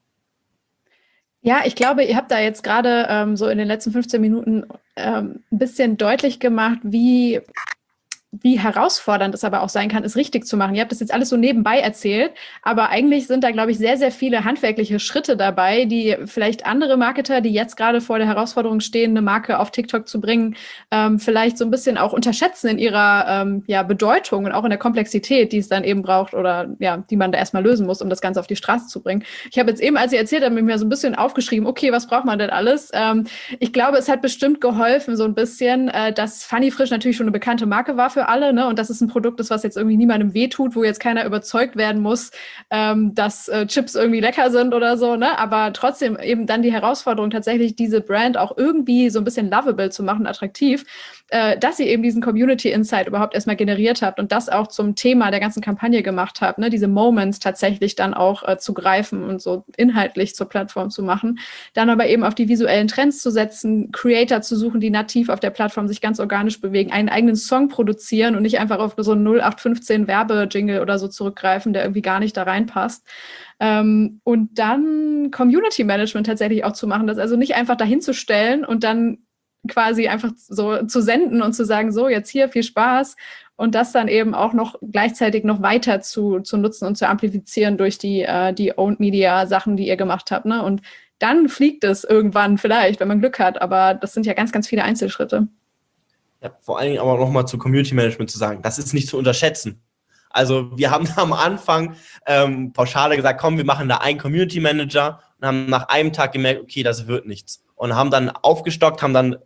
[SPEAKER 1] Ja, ich glaube, ihr habt da jetzt gerade so in den letzten 15 Minuten ein bisschen deutlich gemacht, wie wie herausfordernd es aber auch sein kann, es richtig zu machen. Ihr habt das jetzt alles so nebenbei erzählt, aber eigentlich sind da, glaube ich, sehr, sehr viele handwerkliche Schritte dabei, die vielleicht andere Marketer, die jetzt gerade vor der Herausforderung stehen, eine Marke auf TikTok zu bringen, vielleicht so ein bisschen auch unterschätzen in ihrer Bedeutung und auch in der Komplexität, die es dann eben braucht oder die man da erstmal lösen muss, um das Ganze auf die Straße zu bringen. Ich habe jetzt eben, als ihr erzählt habt, mir so ein bisschen aufgeschrieben, okay, was braucht man denn alles? Ich glaube, es hat bestimmt geholfen, so ein bisschen, dass Funny Frisch natürlich schon eine bekannte Marke war für alle, ne? Und dass es ein Produkt ist, was jetzt irgendwie niemandem wehtut, wo jetzt keiner überzeugt werden muss, dass Chips irgendwie lecker sind oder so, ne? Aber trotzdem eben dann die Herausforderung, tatsächlich diese Brand auch irgendwie so ein bisschen lovable zu machen, attraktiv, dass ihr eben diesen Community Insight überhaupt erstmal generiert habt und das auch zum Thema der ganzen Kampagne gemacht habt, ne? Diese Moments tatsächlich dann auch zu greifen und so inhaltlich zur Plattform zu machen. Dann aber eben auf die visuellen Trends zu setzen, Creator zu suchen, die nativ auf der Plattform sich ganz organisch bewegen, einen eigenen Song produzieren und nicht einfach auf so einen 0815 Werbejingle oder so zurückgreifen, der irgendwie gar nicht da reinpasst. Und dann Community Management tatsächlich auch zu machen, das also nicht einfach dahin zu stellen und dann quasi einfach so zu senden und zu sagen, so, jetzt hier, viel Spaß. Und das dann eben auch noch gleichzeitig noch weiter zu nutzen und zu amplifizieren durch die Owned Media Sachen, die ihr gemacht habt, ne? Und dann fliegt es irgendwann vielleicht, wenn man Glück hat. Aber das sind ja ganz, ganz viele Einzelschritte.
[SPEAKER 2] Ja, vor allen Dingen aber nochmal zu Community Management zu sagen, das ist nicht zu unterschätzen. Also wir haben am Anfang pauschal gesagt, komm, wir machen da einen Community Manager und haben nach einem Tag gemerkt, okay, das wird nichts. Und haben dann aufgestockt, haben dann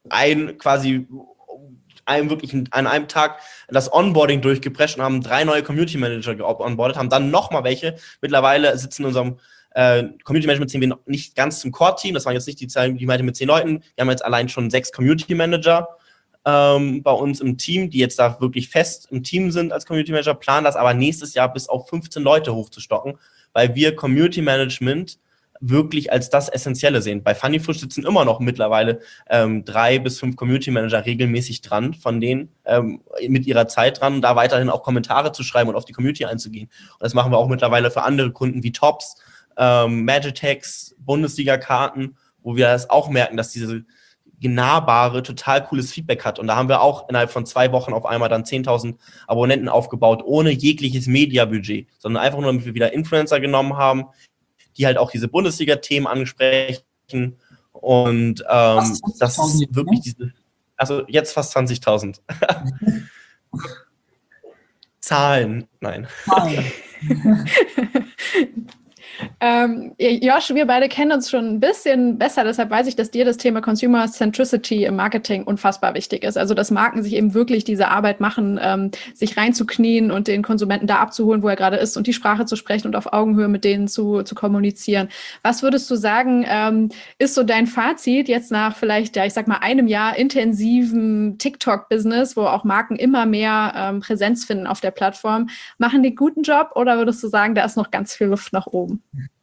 [SPEAKER 2] wirklich an einem Tag das Onboarding durchgeprescht und haben 3 neue Community Manager geonboardet, haben dann nochmal welche. Mittlerweile sitzen in unserem Community Management Team wir nicht ganz zum Core-Team, das waren jetzt nicht die Zahl, die meinte mit 10 Leuten. Wir haben jetzt allein schon 6 Community Manager bei uns im Team, die jetzt da wirklich fest im Team sind als Community Manager, planen das aber nächstes Jahr bis auf 15 Leute hochzustocken, weil wir Community Management wirklich als das Essentielle sehen. Bei Funny Frisch sitzen immer noch mittlerweile 3 bis 5 Community Manager regelmäßig dran, von denen mit ihrer Zeit dran, da weiterhin auch Kommentare zu schreiben und auf die Community einzugehen. Und das machen wir auch mittlerweile für andere Kunden wie Tops, Magitex, Bundesliga-Karten, wo wir das auch merken, dass diese nahbare, total cooles Feedback hat. Und da haben wir auch innerhalb von 2 Wochen auf einmal dann 10.000 Abonnenten aufgebaut, ohne jegliches Mediabudget, sondern einfach nur, damit wir wieder Influencer genommen haben, die halt auch diese Bundesliga-Themen ansprechen. Und das ist wirklich also jetzt fast 20.000. Zahlen, nein.
[SPEAKER 1] Josh, wir beide kennen uns schon ein bisschen besser, deshalb weiß ich, dass dir das Thema Consumer Centricity im Marketing unfassbar wichtig ist. Also, dass Marken sich eben wirklich diese Arbeit machen, sich reinzuknien und den Konsumenten da abzuholen, wo er gerade ist und die Sprache zu sprechen und auf Augenhöhe mit denen zu kommunizieren. Was würdest du sagen, ist so dein Fazit jetzt nach vielleicht, ich sag mal, einem Jahr intensiven TikTok-Business, wo auch Marken immer mehr Präsenz finden auf der Plattform? Machen die einen guten Job oder würdest du sagen, da ist noch ganz viel Luft nach oben?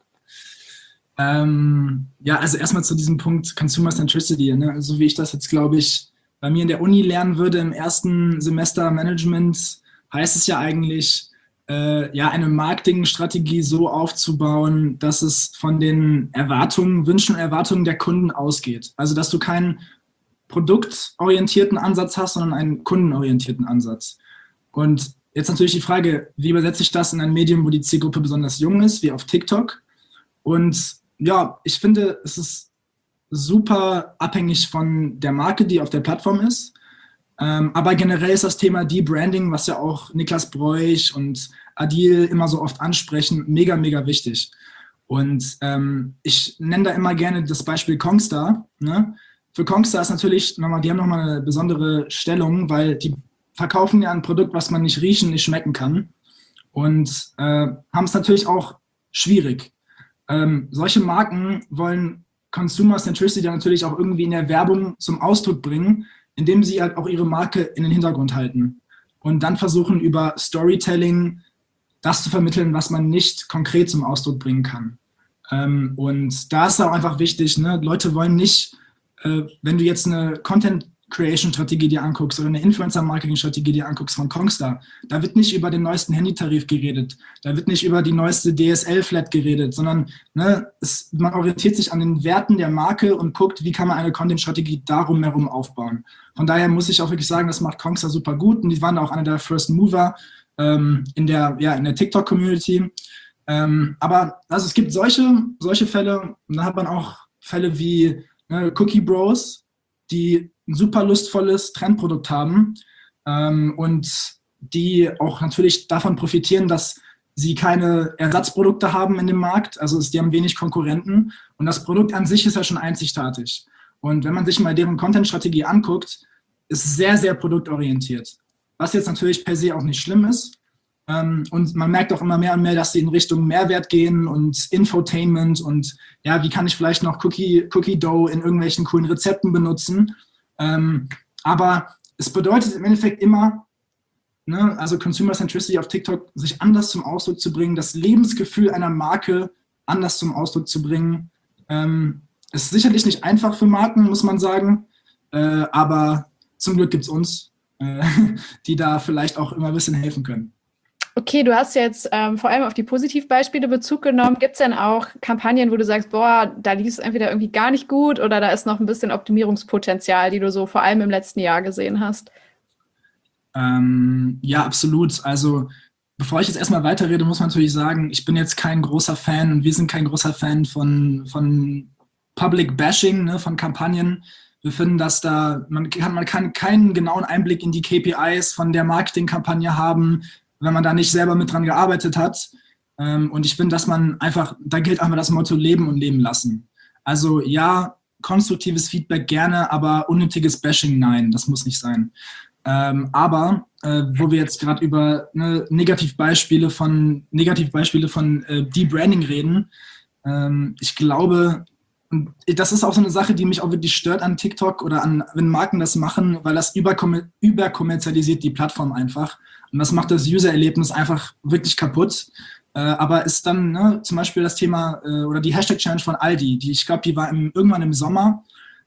[SPEAKER 3] Also erstmal zu diesem Punkt Consumer Centricity, ne? So wie ich das jetzt, glaube ich, bei mir in der Uni lernen würde im ersten Semester Management, heißt es ja eigentlich, eine Marketingstrategie so aufzubauen, dass es von den Wünschen und Erwartungen der Kunden ausgeht. Also, dass du keinen produktorientierten Ansatz hast, sondern einen kundenorientierten Ansatz. Und jetzt natürlich die Frage, wie übersetze ich das in ein Medium, wo die Zielgruppe besonders jung ist, wie auf TikTok? Und ja, ich finde, es ist super abhängig von der Marke, die auf der Plattform ist. Aber generell ist das Thema Debranding, was ja auch Niklas Bräuch und Adil immer so oft ansprechen, mega, mega wichtig. Und ich nenne da immer gerne das Beispiel Kongstar. Ne? Für Kongstar ist natürlich die haben nochmal eine besondere Stellung, weil die verkaufen ja ein Produkt, was man nicht riechen, nicht schmecken kann. Und haben es natürlich auch schwierig. Solche Marken wollen Consumer Centricity natürlich auch irgendwie in der Werbung zum Ausdruck bringen, indem sie halt auch ihre Marke in den Hintergrund halten und dann versuchen, über Storytelling das zu vermitteln, was man nicht konkret zum Ausdruck bringen kann. Und da ist auch einfach wichtig, ne? Leute wollen nicht, wenn du jetzt eine Content Creation-Strategie dir anguckst oder eine Influencer-Marketing-Strategie dir anguckst von Kongstar, da wird nicht über den neuesten Handytarif geredet, da wird nicht über die neueste DSL-Flat geredet, sondern man orientiert sich an den Werten der Marke und guckt, wie kann man eine Content-Strategie darum herum aufbauen. Von daher muss ich auch wirklich sagen, das macht Kongstar super gut und die waren auch einer der First Mover in der TikTok-Community. Aber also es gibt solche Fälle, und dann hat man auch Fälle wie Cookie Bros, die ein super lustvolles Trendprodukt haben und die auch natürlich davon profitieren, dass sie keine Ersatzprodukte haben in dem Markt, also die haben wenig Konkurrenten und das Produkt an sich ist ja schon einzigartig. Und wenn man sich mal deren Content-Strategie anguckt, ist es sehr, sehr produktorientiert, was jetzt natürlich per se auch nicht schlimm ist. Und man merkt auch immer mehr und mehr, dass sie in Richtung Mehrwert gehen und Infotainment und ja, wie kann ich vielleicht noch Cookie Dough in irgendwelchen coolen Rezepten benutzen. Aber es bedeutet im Endeffekt immer, also Consumer Centricity auf TikTok, sich anders zum Ausdruck zu bringen, das Lebensgefühl einer Marke anders zum Ausdruck zu bringen. Ist sicherlich nicht einfach für Marken, muss man sagen, aber zum Glück gibt es uns, die da vielleicht auch immer ein bisschen helfen können.
[SPEAKER 1] Okay, du hast jetzt vor allem auf die Positivbeispiele Bezug genommen. Gibt es denn auch Kampagnen, wo du sagst, boah, da lief es entweder irgendwie gar nicht gut oder da ist noch ein bisschen Optimierungspotenzial, die du so vor allem im letzten Jahr gesehen hast?
[SPEAKER 3] Ja, absolut. Also bevor ich jetzt erstmal weiterrede, muss man natürlich sagen, ich bin jetzt kein großer Fan und wir sind kein großer Fan von Public Bashing, von Kampagnen. Wir finden, dass man kann keinen genauen Einblick in die KPIs von der Marketingkampagne haben, wenn man da nicht selber mit dran gearbeitet hat. Und ich finde, dass da gilt einfach das Motto Leben und Leben lassen. Also ja, konstruktives Feedback gerne, aber unnötiges Bashing nein, das muss nicht sein. Aber wo wir jetzt gerade über Negativbeispiele von Debranding reden, ich glaube, und das ist auch so eine Sache, die mich auch wirklich stört an TikTok oder wenn Marken das machen, weil das überkommerzialisiert die Plattform einfach. Und das macht das User-Erlebnis einfach wirklich kaputt. Aber ist dann zum Beispiel das Thema oder die Hashtag-Challenge von Aldi, ich glaube, die war irgendwann im Sommer.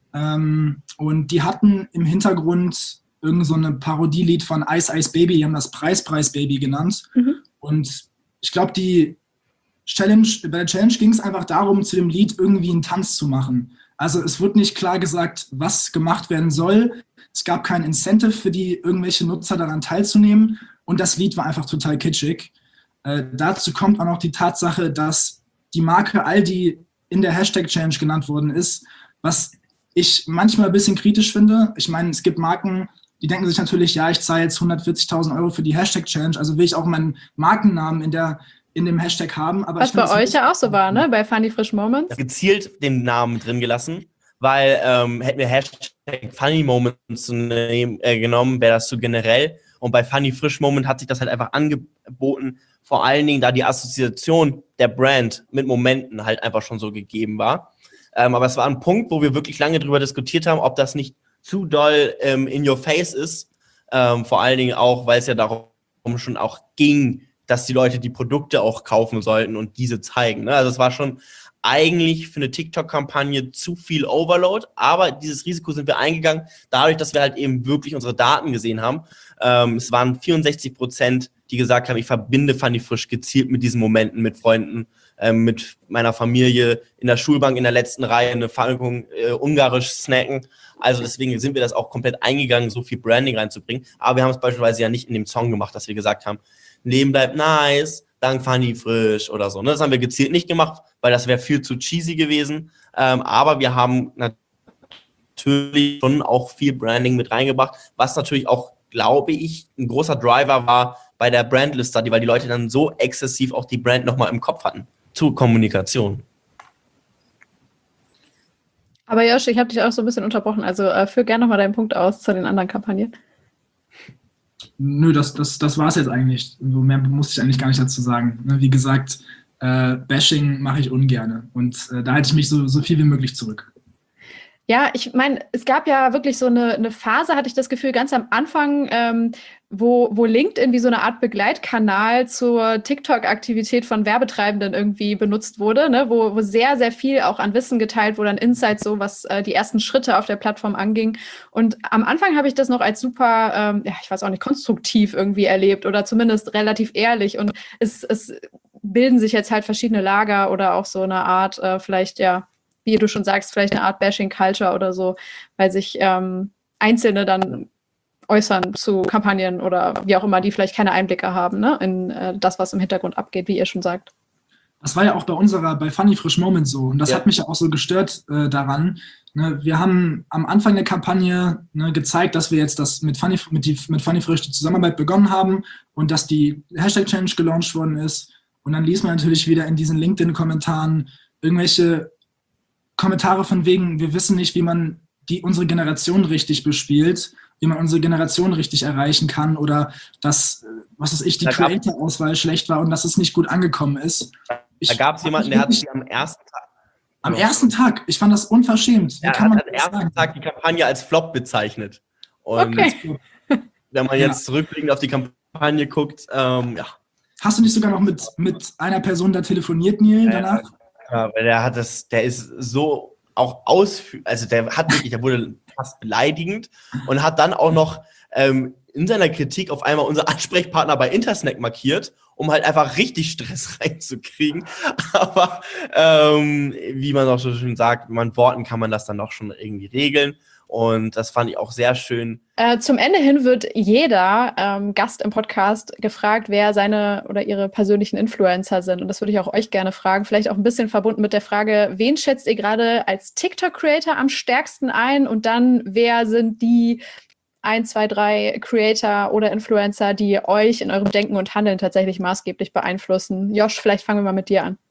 [SPEAKER 3] Und die hatten im Hintergrund irgend so eine Parodielied von Ice Ice Baby, die haben das Preis Baby genannt. Mhm. Und ich glaube, bei der Challenge ging es einfach darum, zu dem Lied irgendwie einen Tanz zu machen. Also es wurde nicht klar gesagt, was gemacht werden soll. Es gab kein Incentive für irgendwelche Nutzer daran teilzunehmen. Und das Lied war einfach total kitschig. Dazu kommt auch noch die Tatsache, dass die Marke Aldi in der Hashtag-Challenge genannt worden ist, was ich manchmal ein bisschen kritisch finde. Ich meine, es gibt Marken, die denken sich natürlich, ja, ich zahle jetzt 140.000 € für die Hashtag-Challenge, also will ich auch meinen Markennamen in dem Hashtag haben. Aber
[SPEAKER 1] was bei euch ja auch so war, ne? Bei Funny Frisch Moments.
[SPEAKER 2] Gezielt den Namen drin gelassen, weil hätten wir Hashtag Funny Moments genommen, wäre das so generell. Und bei Funny Frisch Moment hat sich das halt einfach angeboten, vor allen Dingen, da die Assoziation der Brand mit Momenten halt einfach schon so gegeben war. Aber es war ein Punkt, wo wir wirklich lange drüber diskutiert haben, ob das nicht zu doll in your face ist. Vor allen Dingen auch, weil es ja darum schon auch ging, dass die Leute die Produkte auch kaufen sollten und diese zeigen. Ne? Also es war schon eigentlich für eine TikTok-Kampagne zu viel Overload, aber dieses Risiko sind wir eingegangen, dadurch, dass wir halt eben wirklich unsere Daten gesehen haben. Es waren 64%, die gesagt haben, ich verbinde Funny Frisch gezielt mit diesen Momenten, mit Freunden, mit meiner Familie, in der Schulbank in der letzten Reihe eine Packung ungarisch snacken. Also deswegen sind wir das auch komplett eingegangen, so viel Branding reinzubringen. Aber wir haben es beispielsweise ja nicht in dem Song gemacht, dass wir gesagt haben, Leben bleibt nice, dank Funny Frisch oder so. Das haben wir gezielt nicht gemacht, weil das wäre viel zu cheesy gewesen. Aber wir haben natürlich schon auch viel Branding mit reingebracht, was natürlich auch, glaube ich, ein großer Driver war bei der Brandlist-Study, weil die Leute dann so exzessiv auch die Brand nochmal im Kopf hatten zur Kommunikation.
[SPEAKER 1] Aber Josh, ich habe dich auch so ein bisschen unterbrochen, also führ gerne nochmal deinen Punkt aus zu den anderen Kampagnen.
[SPEAKER 3] Nö, das war es jetzt eigentlich. So mehr muss ich eigentlich gar nicht dazu sagen. Wie gesagt, Bashing mache ich ungerne und da halte ich mich so viel wie möglich zurück.
[SPEAKER 1] Ja, ich meine, es gab ja wirklich so eine Phase, hatte ich das Gefühl, ganz am Anfang, wo LinkedIn wie so eine Art Begleitkanal zur TikTok-Aktivität von Werbetreibenden irgendwie benutzt wurde, ne? Wo sehr, sehr viel auch an Wissen geteilt wurde, an Insights, so was die ersten Schritte auf der Plattform anging. Und am Anfang habe ich das noch als super, ich weiß auch nicht, konstruktiv irgendwie erlebt oder zumindest relativ ehrlich. Und es bilden sich jetzt halt verschiedene Lager oder auch so eine Art, vielleicht, ja, wie du schon sagst, vielleicht eine Art Bashing-Culture oder so, weil sich Einzelne dann äußern zu Kampagnen oder wie auch immer, die vielleicht keine Einblicke haben, ne, in das, was im Hintergrund abgeht, wie ihr schon sagt.
[SPEAKER 3] Das war ja auch bei Funny Frisch Moment so. Und das hat mich ja auch so gestört daran. Ne, wir haben am Anfang der Kampagne gezeigt, dass wir jetzt das mit Funny Frisch die Zusammenarbeit begonnen haben und dass die Hashtag-Challenge gelauncht worden ist. Und dann liest man natürlich wieder in diesen LinkedIn-Kommentaren irgendwelche Kommentare von wegen, wir wissen nicht, wie man unsere Generation richtig bespielt, wie man unsere Generation richtig erreichen kann oder dass, was weiß ich, die Creator-Auswahl schlecht war und dass es nicht gut angekommen ist.
[SPEAKER 2] Da gab es jemanden, der hat sich am ersten Tag...
[SPEAKER 3] Am ersten Tag? Ich fand das unverschämt.
[SPEAKER 2] Er hat am ersten Tag die Kampagne als Flop bezeichnet. Und wenn man jetzt zurückblickend auf die Kampagne guckt, ja.
[SPEAKER 3] Hast du nicht sogar noch mit einer Person da telefoniert, Neil, danach?
[SPEAKER 2] Ja, weil der ist so auch also der wurde fast beleidigend und hat dann auch noch in seiner Kritik auf einmal unser Ansprechpartner bei Intersnack markiert, um halt einfach richtig Stress reinzukriegen. Aber wie man auch so schön sagt, mit Worten kann man das dann doch schon irgendwie regeln. Und das fand ich auch sehr schön.
[SPEAKER 1] Zum Ende hin wird jeder Gast im Podcast gefragt, wer seine oder ihre persönlichen Influencer sind. Und das würde ich auch euch gerne fragen. Vielleicht auch ein bisschen verbunden mit der Frage, wen schätzt ihr gerade als TikTok-Creator am stärksten ein? Und dann, wer sind die 1, 2, 3 Creator oder Influencer, die euch in eurem Denken und Handeln tatsächlich maßgeblich beeinflussen? Josh, vielleicht fangen wir mal mit dir an.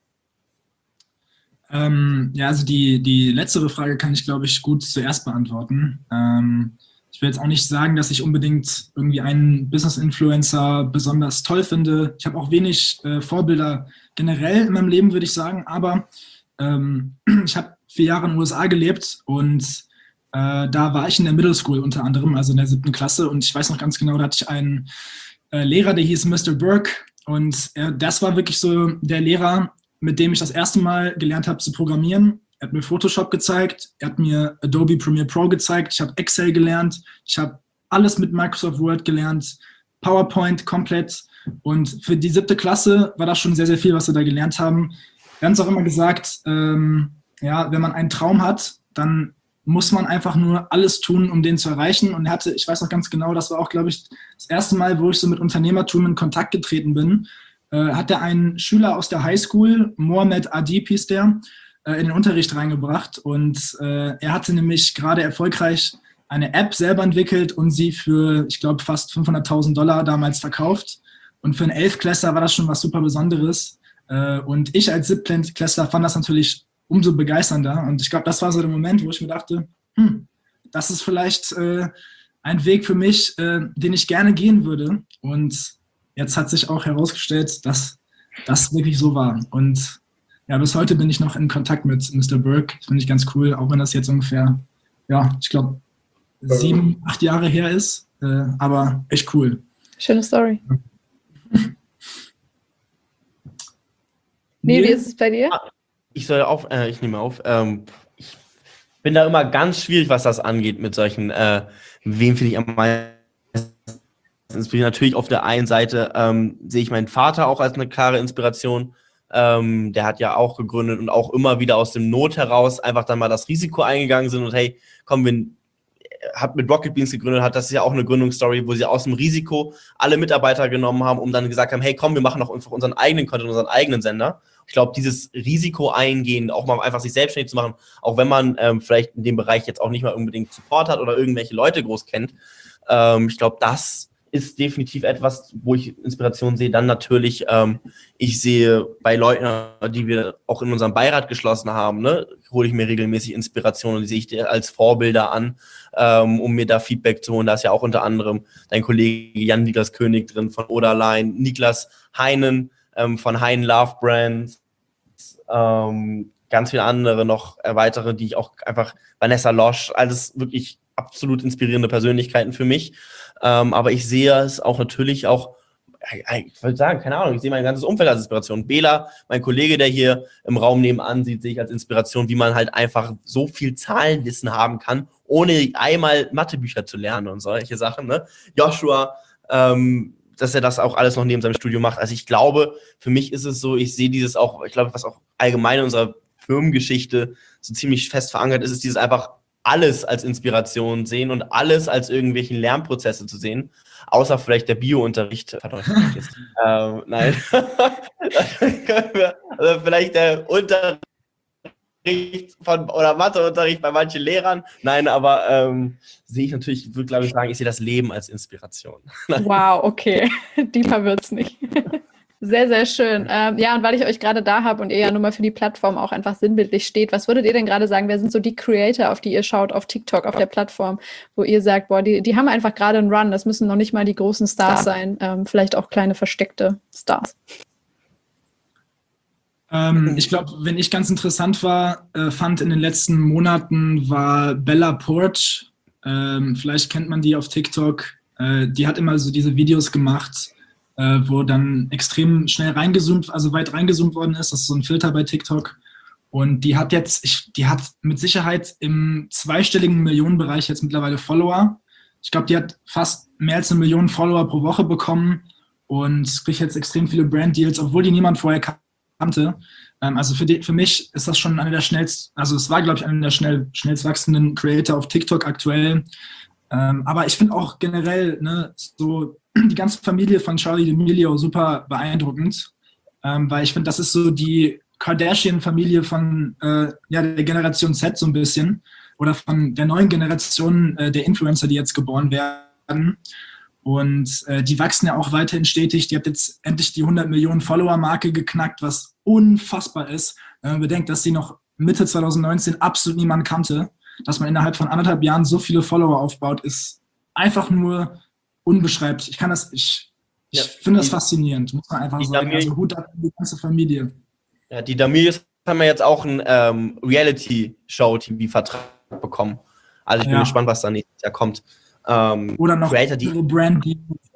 [SPEAKER 3] Ja, also die letztere Frage kann ich, glaube ich, gut zuerst beantworten. Ich will jetzt auch nicht sagen, dass ich unbedingt irgendwie einen Business-Influencer besonders toll finde. Ich habe auch wenig Vorbilder generell in meinem Leben, würde ich sagen. Aber ich habe 4 Jahre in den USA gelebt und da war ich in der Middle School unter anderem, also in der 7. Klasse. Und ich weiß noch ganz genau, da hatte ich einen Lehrer, der hieß Mr. Burke. Und das war wirklich so der Lehrer, mit dem ich das erste Mal gelernt habe zu programmieren. Er hat mir Photoshop gezeigt, er hat mir Adobe Premiere Pro gezeigt, ich habe Excel gelernt, ich habe alles mit Microsoft Word gelernt, PowerPoint komplett. Und für die 7. Klasse war das schon sehr, sehr viel, was wir da gelernt haben. Wir haben es auch immer gesagt, ja, wenn man einen Traum hat, dann muss man einfach nur alles tun, um den zu erreichen. Und ich weiß noch ganz genau, das war auch, glaube ich, das erste Mal, wo ich so mit Unternehmertum in Kontakt getreten bin, hat er einen Schüler aus der Highschool, Mohamed Adib hieß der, in den Unterricht reingebracht. Und er hatte nämlich gerade erfolgreich eine App selber entwickelt und sie für, ich glaube, fast $500.000 damals verkauft. Und für einen 11-Klässler war das schon was super Besonderes. Und ich als 7-Klässler fand das natürlich umso begeisternder. Und ich glaube, das war so der Moment, wo ich mir dachte, das ist vielleicht ein Weg für mich, den ich gerne gehen würde. Und jetzt hat sich auch herausgestellt, dass das wirklich so war. Und ja, bis heute bin ich noch in Kontakt mit Mr. Burke. Das finde ich ganz cool, auch wenn das jetzt ungefähr, ja, ich glaube, 7, 8 Jahre her ist. Aber echt cool.
[SPEAKER 1] Schöne Story. Nee, wie ist es bei dir?
[SPEAKER 2] Ich nehme auf. Ich bin da immer ganz schwierig, was das angeht mit solchen, wen finde ich am meisten. Natürlich auf der einen Seite sehe ich meinen Vater auch als eine klare Inspiration. Der hat ja auch gegründet und auch immer wieder aus dem Not heraus einfach dann mal das Risiko eingegangen sind und hey, komm, hat mit Rocket Beans gegründet, das ist ja auch eine Gründungsstory, wo sie aus dem Risiko alle Mitarbeiter genommen haben, um dann gesagt haben, hey, komm, wir machen doch einfach unseren eigenen Content, unseren eigenen Sender. Ich glaube, dieses Risiko eingehen, auch mal einfach sich selbstständig zu machen, auch wenn man vielleicht in dem Bereich jetzt auch nicht mal unbedingt Support hat oder irgendwelche Leute groß kennt, ich glaube, das ist definitiv etwas, wo ich Inspiration sehe. Dann natürlich, ich sehe bei Leuten, die wir auch in unserem Beirat geschlossen haben, ne, hole ich mir regelmäßig Inspiration und die sehe ich als Vorbilder an, um mir da Feedback zu holen. Da ist ja auch unter anderem dein Kollege Jan-Niklas König drin von Oderline, Niklas Heinen von Heinen Love Brands, ganz viele andere noch weitere, die ich auch einfach, Vanessa Losch, alles wirklich absolut inspirierende Persönlichkeiten für mich. Aber ich sehe es auch natürlich auch, ich würde sagen, keine Ahnung, ich sehe mein ganzes Umfeld als Inspiration. Bela, mein Kollege, der hier im Raum nebenan sieht, sehe ich als Inspiration, wie man halt einfach so viel Zahlenwissen haben kann, ohne einmal Mathebücher zu lernen und solche Sachen. Ne? Joshua, dass er das auch alles noch neben seinem Studium macht. Also ich glaube, für mich ist es so, ich sehe dieses auch, ich glaube, was auch allgemein in unserer Firmengeschichte so ziemlich fest verankert ist, ist dieses einfach alles als Inspiration sehen und alles als irgendwelchen Lernprozesse zu sehen. Außer vielleicht der Bio-Unterricht. Nein. Also vielleicht der Unterricht oder Matheunterricht bei manchen Lehrern. Nein, aber sehe ich natürlich, würde glaube ich sagen, ich sehe das Leben als Inspiration.
[SPEAKER 1] Wow, okay. Deeper wird's nicht. Sehr, sehr schön. Ja, und weil ich euch gerade da habe und ihr ja nun mal für die Plattform auch einfach sinnbildlich steht, was würdet ihr denn gerade sagen, wer sind so die Creator, auf die ihr schaut auf TikTok, auf der Plattform, wo ihr sagt, boah, die haben einfach gerade einen Run, das müssen noch nicht mal die großen Stars sein, vielleicht auch kleine versteckte Stars.
[SPEAKER 3] Ich glaube, wenn ich ganz interessant fand in den letzten Monaten, war Bella Poarch. Vielleicht kennt man die auf TikTok. Die hat immer so diese Videos gemacht, wo dann extrem schnell reingezoomt, also weit reingezoomt worden ist. Das ist so ein Filter bei TikTok. Und die hat mit Sicherheit im zweistelligen Millionenbereich jetzt mittlerweile Follower. Ich glaube, die hat fast mehr als 1 Million Follower pro Woche bekommen und kriegt jetzt extrem viele Brand-Deals, obwohl die niemand vorher kannte. Also für mich ist das schon es war, glaube ich, einer der schnellst wachsenden Creator auf TikTok aktuell. Aber ich finde auch generell, ne, so die ganze Familie von Charli D'Amelio super beeindruckend, weil ich finde, das ist so die Kardashian-Familie von der Generation Z so ein bisschen oder von der neuen Generation der Influencer, die jetzt geboren werden. Und die wachsen ja auch weiterhin stetig. Die hat jetzt endlich die 100 Millionen Follower-Marke geknackt, was unfassbar ist. Wenn man bedenkt, dass sie noch Mitte 2019 absolut niemand kannte. Dass man innerhalb von 1,5 Jahren so viele Follower aufbaut, ist einfach nur unbeschreiblich. Ich finde das faszinierend, muss man einfach sagen. Also Hut ab an die ganze Familie.
[SPEAKER 2] Ja, die D'Amelios haben ja jetzt auch einen Reality-Show-TV-Vertrag bekommen. Also ich bin gespannt, was da nächstes Jahr kommt.
[SPEAKER 3] Oder noch andere Brand,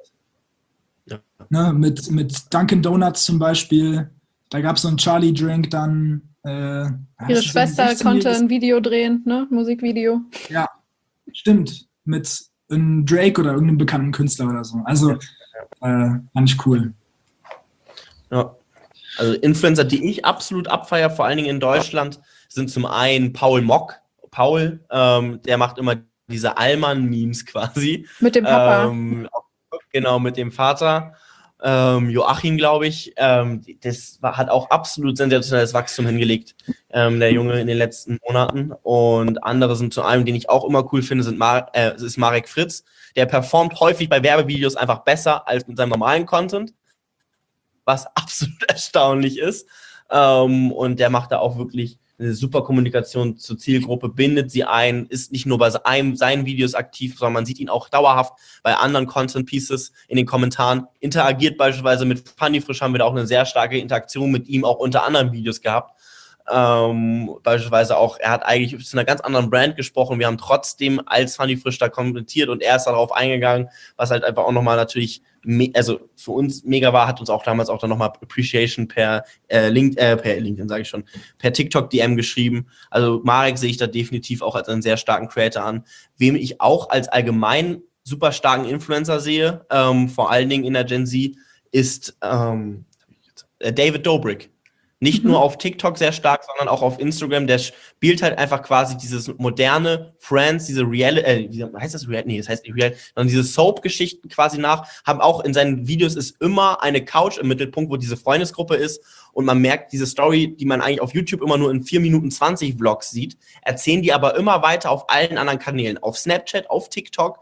[SPEAKER 3] ne, mit Dunkin' Donuts zum Beispiel. Da gab es so einen Charlie-Drink dann.
[SPEAKER 1] Ihre Schwester konnte ein Video drehen, ne? Musikvideo.
[SPEAKER 3] Ja, stimmt. Mit einem Drake oder irgendeinem bekannten Künstler oder so. Also, fand ich cool.
[SPEAKER 2] Ja. Also Influencer, die ich absolut abfeiere, vor allen Dingen in Deutschland, sind zum einen Paul Mock. Paul, der macht immer diese Allmann-Memes quasi.
[SPEAKER 1] Mit dem Papa.
[SPEAKER 2] Genau, mit dem Vater. Joachim, glaube ich, hat auch absolut sensationelles Wachstum hingelegt, der Junge in den letzten Monaten. Und andere sind zu einem, den ich auch immer cool finde, ist Marek Fritz. Der performt häufig bei Werbevideos einfach besser als mit seinem normalen Content, was absolut erstaunlich ist. Und der macht da auch wirklich eine super Kommunikation zur Zielgruppe, bindet sie ein, ist nicht nur bei seinen Videos aktiv, sondern man sieht ihn auch dauerhaft bei anderen Content-Pieces in den Kommentaren, interagiert beispielsweise mit Funny Frisch, haben wir da auch eine sehr starke Interaktion mit ihm, auch unter anderen Videos gehabt. Beispielsweise auch, er hat eigentlich zu einer ganz anderen Brand gesprochen, wir haben trotzdem als Funny Frisch da kommentiert und er ist darauf eingegangen, was halt einfach auch nochmal natürlich für uns mega war, hat uns auch damals auch dann nochmal Appreciation per LinkedIn, sage ich schon, per TikTok DM geschrieben. Also Marek sehe ich da definitiv auch als einen sehr starken Creator an. Wem ich auch als allgemein super starken Influencer sehe, vor allen Dingen in der Gen Z, ist David Dobrik. Nicht nur auf TikTok sehr stark, sondern auch auf Instagram. Der spielt halt einfach quasi dieses moderne Friends, diese heißt das Real? Nee, das heißt nicht Real, sondern diese Soap-Geschichten quasi nach. Haben auch in seinen Videos ist immer eine Couch im Mittelpunkt, wo diese Freundesgruppe ist. Und man merkt, diese Story, die man eigentlich auf YouTube immer nur in 4 Minuten 20 Vlogs sieht, erzählen die aber immer weiter auf allen anderen Kanälen. Auf Snapchat, auf TikTok,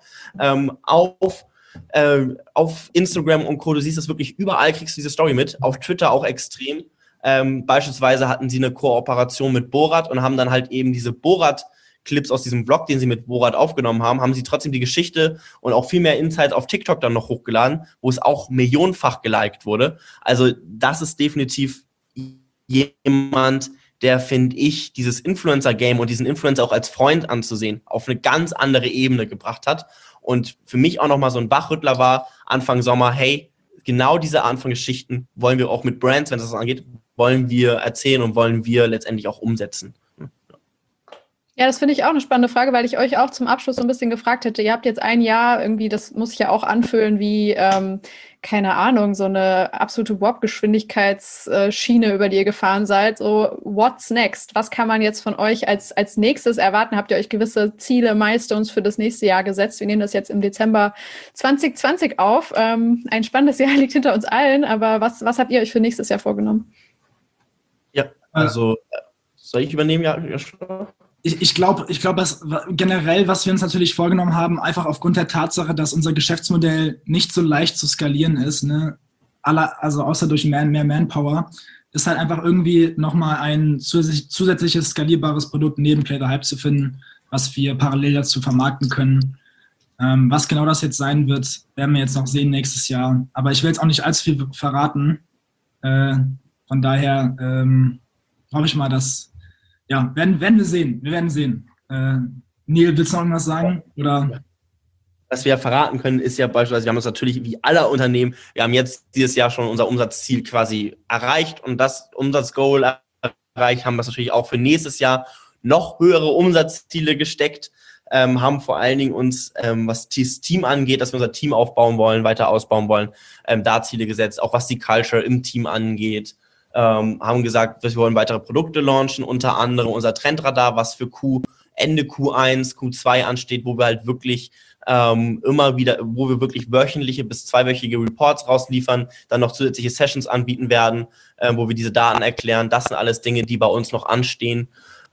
[SPEAKER 2] auf Instagram und Co. Du siehst das wirklich überall, kriegst du diese Story mit. Auf Twitter auch extrem. Beispielsweise hatten sie eine Kooperation mit Borat und haben dann halt eben diese Borat-Clips aus diesem Vlog, den sie mit Borat aufgenommen haben sie trotzdem die Geschichte und auch viel mehr Insights auf TikTok dann noch hochgeladen, wo es auch millionenfach geliked wurde. Also das ist definitiv jemand, der, finde ich, dieses Influencer-Game und diesen Influencer auch als Freund anzusehen, auf eine ganz andere Ebene gebracht hat. Und für mich auch nochmal so ein Wachrüttler war, Anfang Sommer, hey, genau diese Art von Geschichten wollen wir auch mit Brands, wenn es das angeht, wollen wir erzählen und wollen wir letztendlich auch umsetzen.
[SPEAKER 1] Ja, das finde ich auch eine spannende Frage, weil ich euch auch zum Abschluss so ein bisschen gefragt hätte. Ihr habt jetzt ein Jahr irgendwie, das muss ich ja auch anfühlen, wie, keine Ahnung, so eine absolute Warp-Geschwindigkeitsschiene, über die ihr gefahren seid. So, what's next? Was kann man jetzt von euch als nächstes erwarten? Habt ihr euch gewisse Ziele, Milestones für das nächste Jahr gesetzt? Wir nehmen das jetzt im Dezember 2020 auf. Ein spannendes Jahr liegt hinter uns allen, aber was habt ihr euch für nächstes Jahr vorgenommen?
[SPEAKER 2] Ja, also, soll ich übernehmen? Ja,
[SPEAKER 3] Ich glaube, generell, was wir uns natürlich vorgenommen haben, einfach aufgrund der Tatsache, dass unser Geschäftsmodell nicht so leicht zu skalieren ist, ne? Also außer durch mehr Manpower, ist halt einfach irgendwie nochmal ein zusätzliches skalierbares Produkt neben Play the Hype zu finden, was wir parallel dazu vermarkten können. Was genau das jetzt sein wird, werden wir jetzt noch sehen nächstes Jahr. Aber ich will jetzt auch nicht allzu viel verraten. Von daher hoffe ich mal, dass werden wir sehen. Wir werden sehen. Neil, willst du noch irgendwas sagen? Oder?
[SPEAKER 2] Was wir verraten können, ist ja beispielsweise, wir haben uns natürlich wie alle Unternehmen, wir haben jetzt dieses Jahr schon unser Umsatzziel quasi erreicht und das Umsatzgoal erreicht, haben wir natürlich auch für nächstes Jahr noch höhere Umsatzziele gesteckt, haben vor allen Dingen uns, was das Team angeht, dass wir unser Team aufbauen wollen, weiter ausbauen wollen, da Ziele gesetzt, auch was die Culture im Team angeht. Haben gesagt, wir wollen weitere Produkte launchen, unter anderem unser Trendradar, was für Ende Q1, Q2 ansteht, wo wir halt wirklich immer wieder, wo wir wirklich wöchentliche bis zweiwöchige Reports rausliefern, dann noch zusätzliche Sessions anbieten werden, wo wir diese Daten erklären. Das sind alles Dinge, die bei uns noch anstehen.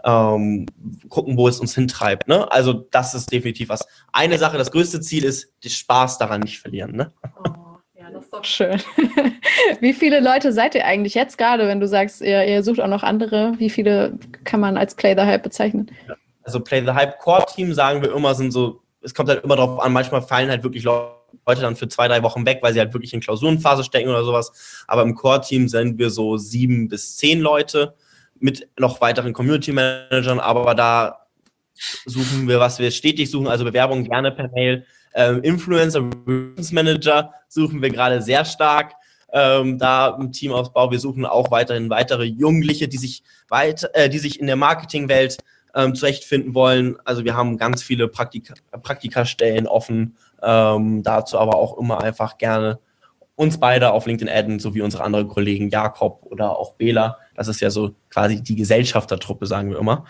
[SPEAKER 2] Gucken, wo es uns hintreibt. Ne? Also das ist definitiv was. Eine Sache, das größte Ziel ist, den Spaß daran nicht verlieren. Ne?
[SPEAKER 1] Ja, das ist doch schön. Wie viele Leute seid ihr eigentlich jetzt gerade, wenn du sagst, ihr sucht auch noch andere? Wie viele kann man als Play the Hype bezeichnen?
[SPEAKER 2] Also Play the Hype Core Team, sagen wir immer, sind so, es kommt halt immer drauf an, manchmal fallen halt wirklich Leute dann für 2-3 Wochen weg, weil sie halt wirklich in Klausurenphase stecken oder sowas. Aber im Core Team sind wir so 7 bis 10 Leute mit noch weiteren Community Managern, aber da suchen wir, was wir stetig suchen, also Bewerbungen gerne per Mail. Influencer Manager suchen wir gerade sehr stark, da im Teamausbau. Wir suchen auch weiterhin weitere Jugendliche, die sich in der Marketingwelt zurechtfinden wollen. Also wir haben ganz viele Praktikastellen offen, dazu aber auch immer einfach gerne uns beide auf LinkedIn adden, sowie unsere anderen Kollegen Jakob oder auch Bela. Das ist ja so quasi die Gesellschaftertruppe, sagen wir immer.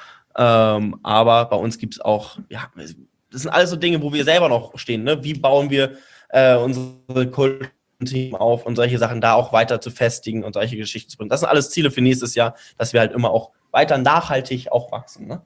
[SPEAKER 2] Aber bei uns gibt es auch, das sind alles so Dinge, wo wir selber noch stehen. Ne? Wie bauen wir unsere Kultteam auf und solche Sachen da auch weiter zu festigen und solche Geschichten zu bringen. Das sind alles Ziele für nächstes Jahr, dass wir halt immer auch weiter nachhaltig auch wachsen. Ne?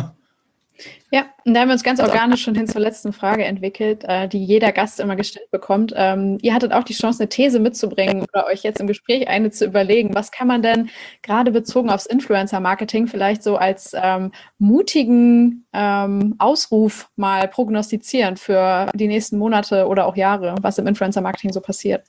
[SPEAKER 1] Ja, und da haben wir uns ganz organisch schon hin zur letzten Frage entwickelt, die jeder Gast immer gestellt bekommt. Ihr hattet auch die Chance, eine These mitzubringen oder euch jetzt im Gespräch eine zu überlegen. Was kann man denn gerade bezogen aufs Influencer-Marketing vielleicht so als mutigen Ausruf mal prognostizieren für die nächsten Monate oder auch Jahre, was im Influencer-Marketing so passiert?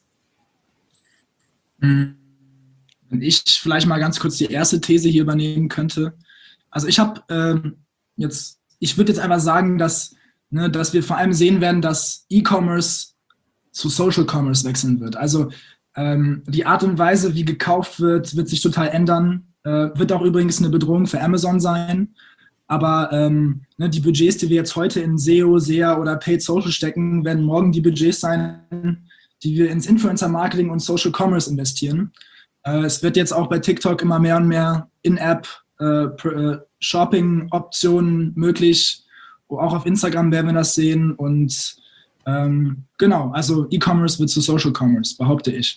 [SPEAKER 3] Wenn ich vielleicht mal ganz kurz die erste These hier übernehmen könnte. Also ich würde jetzt einfach sagen, dass wir vor allem sehen werden, dass E-Commerce zu Social Commerce wechseln wird. Also die Art und Weise, wie gekauft wird sich total ändern. Wird auch übrigens eine Bedrohung für Amazon sein. Aber die Budgets, die wir jetzt heute in SEO, SEA oder Paid Social stecken, werden morgen die Budgets sein, die wir ins Influencer-Marketing und Social Commerce investieren. Es wird jetzt auch bei TikTok immer mehr und mehr In-App Shopping-Optionen möglich. Auch auf Instagram werden wir das sehen. Und genau, also E-Commerce wird zu Social Commerce, behaupte ich.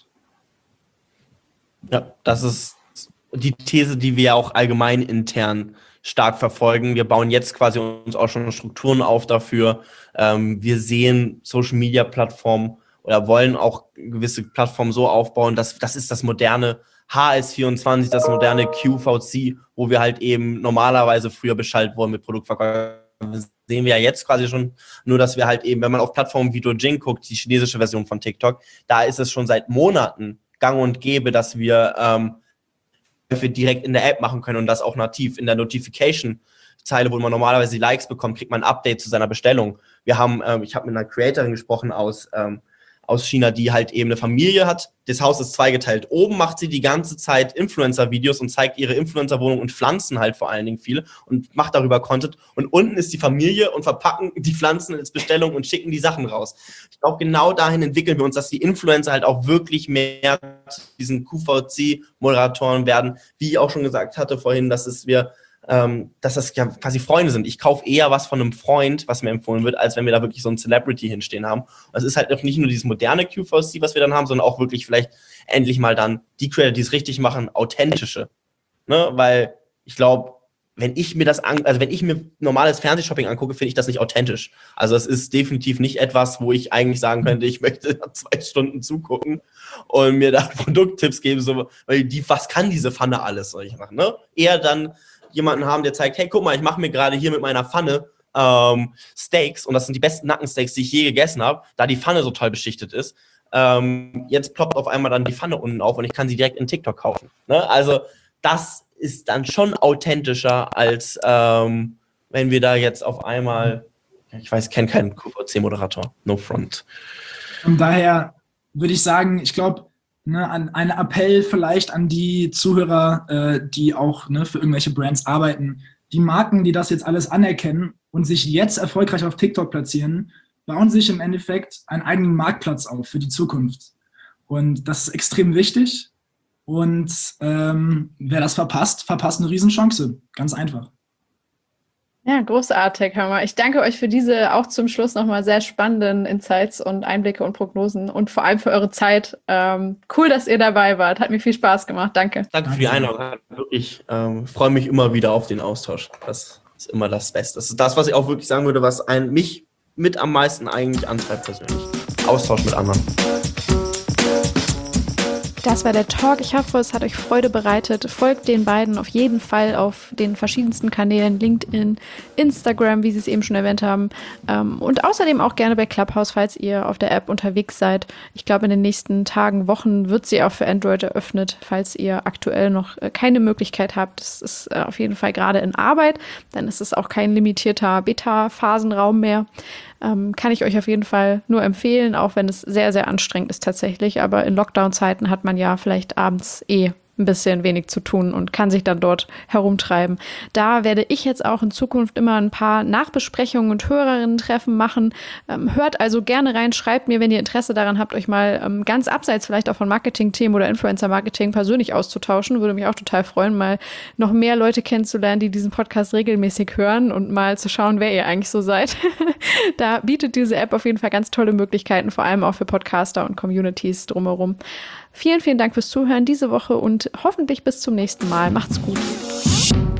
[SPEAKER 2] Ja, das ist die These, die wir auch allgemein intern stark verfolgen. Wir bauen jetzt quasi uns auch schon Strukturen auf dafür. Wir sehen Social-Media-Plattformen oder wollen auch gewisse Plattformen so aufbauen, dass das ist das moderne HS24, das moderne QVC, wo wir halt eben normalerweise früher beschallt wurden mit Produktverkäufen. Das sehen wir ja jetzt quasi schon, nur dass wir halt eben, wenn man auf Plattformen wie Douyin guckt, die chinesische Version von TikTok, da ist es schon seit Monaten gang und gäbe, dass wir direkt in der App machen können und das auch nativ in der Notification-Zeile, wo man normalerweise die Likes bekommt, kriegt man ein Update zu seiner Bestellung. Ich habe mit einer Creatorin gesprochen aus China, die halt eben eine Familie hat. Das Haus ist zweigeteilt. Oben macht sie die ganze Zeit Influencer-Videos und zeigt ihre Influencer-Wohnung und Pflanzen halt vor allen Dingen viel und macht darüber Content. Und unten ist die Familie und verpacken die Pflanzen als Bestellung und schicken die Sachen raus. Ich glaube, genau dahin entwickeln wir uns, dass die Influencer halt auch wirklich mehr zu diesen QVC-Moderatoren werden. Wie ich auch schon gesagt hatte vorhin, dass das ja quasi Freunde sind. Ich kaufe eher was von einem Freund, was mir empfohlen wird, als wenn wir da wirklich so einen Celebrity hinstehen haben. Es ist halt nicht nur dieses moderne QVC, was wir dann haben, sondern auch wirklich vielleicht endlich mal dann die Creator, die es richtig machen, authentische. Ne? Weil ich glaube, wenn ich mir normales Fernsehshopping angucke, finde ich das nicht authentisch. Also es ist definitiv nicht etwas, wo ich eigentlich sagen könnte, ich möchte 2 Stunden zugucken und mir da Produkttipps geben, so, weil was kann diese Pfanne alles, soll ich machen, ne? Eher dann jemanden haben, der zeigt, hey, guck mal, ich mache mir gerade hier mit meiner Pfanne Steaks und das sind die besten Nackensteaks, die ich je gegessen habe, da die Pfanne so toll beschichtet ist. Jetzt ploppt auf einmal dann die Pfanne unten auf und ich kann sie direkt in TikTok kaufen. Ne? Also das ist dann schon authentischer, als wenn wir da jetzt auf einmal, ich kenne keinen QVC-Moderator, no front.
[SPEAKER 3] Von daher würde ich sagen, ich glaube, ein Appell vielleicht an die Zuhörer, die auch für irgendwelche Brands arbeiten. Die Marken, die das jetzt alles anerkennen und sich jetzt erfolgreich auf TikTok platzieren, bauen sich im Endeffekt einen eigenen Marktplatz auf für die Zukunft. Und das ist extrem wichtig. Und wer das verpasst eine Riesenchance. Ganz einfach.
[SPEAKER 1] Ja, großartig, hör mal. Ich danke euch für diese auch zum Schluss nochmal sehr spannenden Insights und Einblicke und Prognosen und vor allem für eure Zeit. Cool, dass ihr dabei wart. Hat mir viel Spaß gemacht. Danke.
[SPEAKER 2] Danke für die Einladung. Ich freue mich immer wieder auf den Austausch. Das ist immer das Beste. Das ist das, was ich auch wirklich sagen würde, was mich mit am meisten eigentlich antreibt persönlich. Austausch mit anderen.
[SPEAKER 1] Das war der Talk. Ich hoffe, es hat euch Freude bereitet. Folgt den beiden auf jeden Fall auf den verschiedensten Kanälen, LinkedIn, Instagram, wie sie es eben schon erwähnt haben. Und außerdem auch gerne bei Clubhouse, falls ihr auf der App unterwegs seid. Ich glaube, in den nächsten Tagen, Wochen wird sie auch für Android eröffnet, falls ihr aktuell noch keine Möglichkeit habt. Das ist auf jeden Fall gerade in Arbeit. Dann ist es auch kein limitierter Beta-Phasenraum mehr. Kann ich euch auf jeden Fall nur empfehlen, auch wenn es sehr, sehr anstrengend ist tatsächlich. Aber in Lockdown-Zeiten hat man ja vielleicht abends ein bisschen wenig zu tun und kann sich dann dort herumtreiben. Da werde ich jetzt auch in Zukunft immer ein paar Nachbesprechungen und Hörerinnen-Treffen machen. Hört also gerne rein, schreibt mir, wenn ihr Interesse daran habt, euch mal ganz abseits vielleicht auch von Marketing-Themen oder Influencer-Marketing persönlich auszutauschen. Würde mich auch total freuen, mal noch mehr Leute kennenzulernen, die diesen Podcast regelmäßig hören und mal zu schauen, wer ihr eigentlich so seid. Da bietet diese App auf jeden Fall ganz tolle Möglichkeiten, vor allem auch für Podcaster und Communities drumherum. Vielen, vielen Dank fürs Zuhören diese Woche und hoffentlich bis zum nächsten Mal. Macht's gut.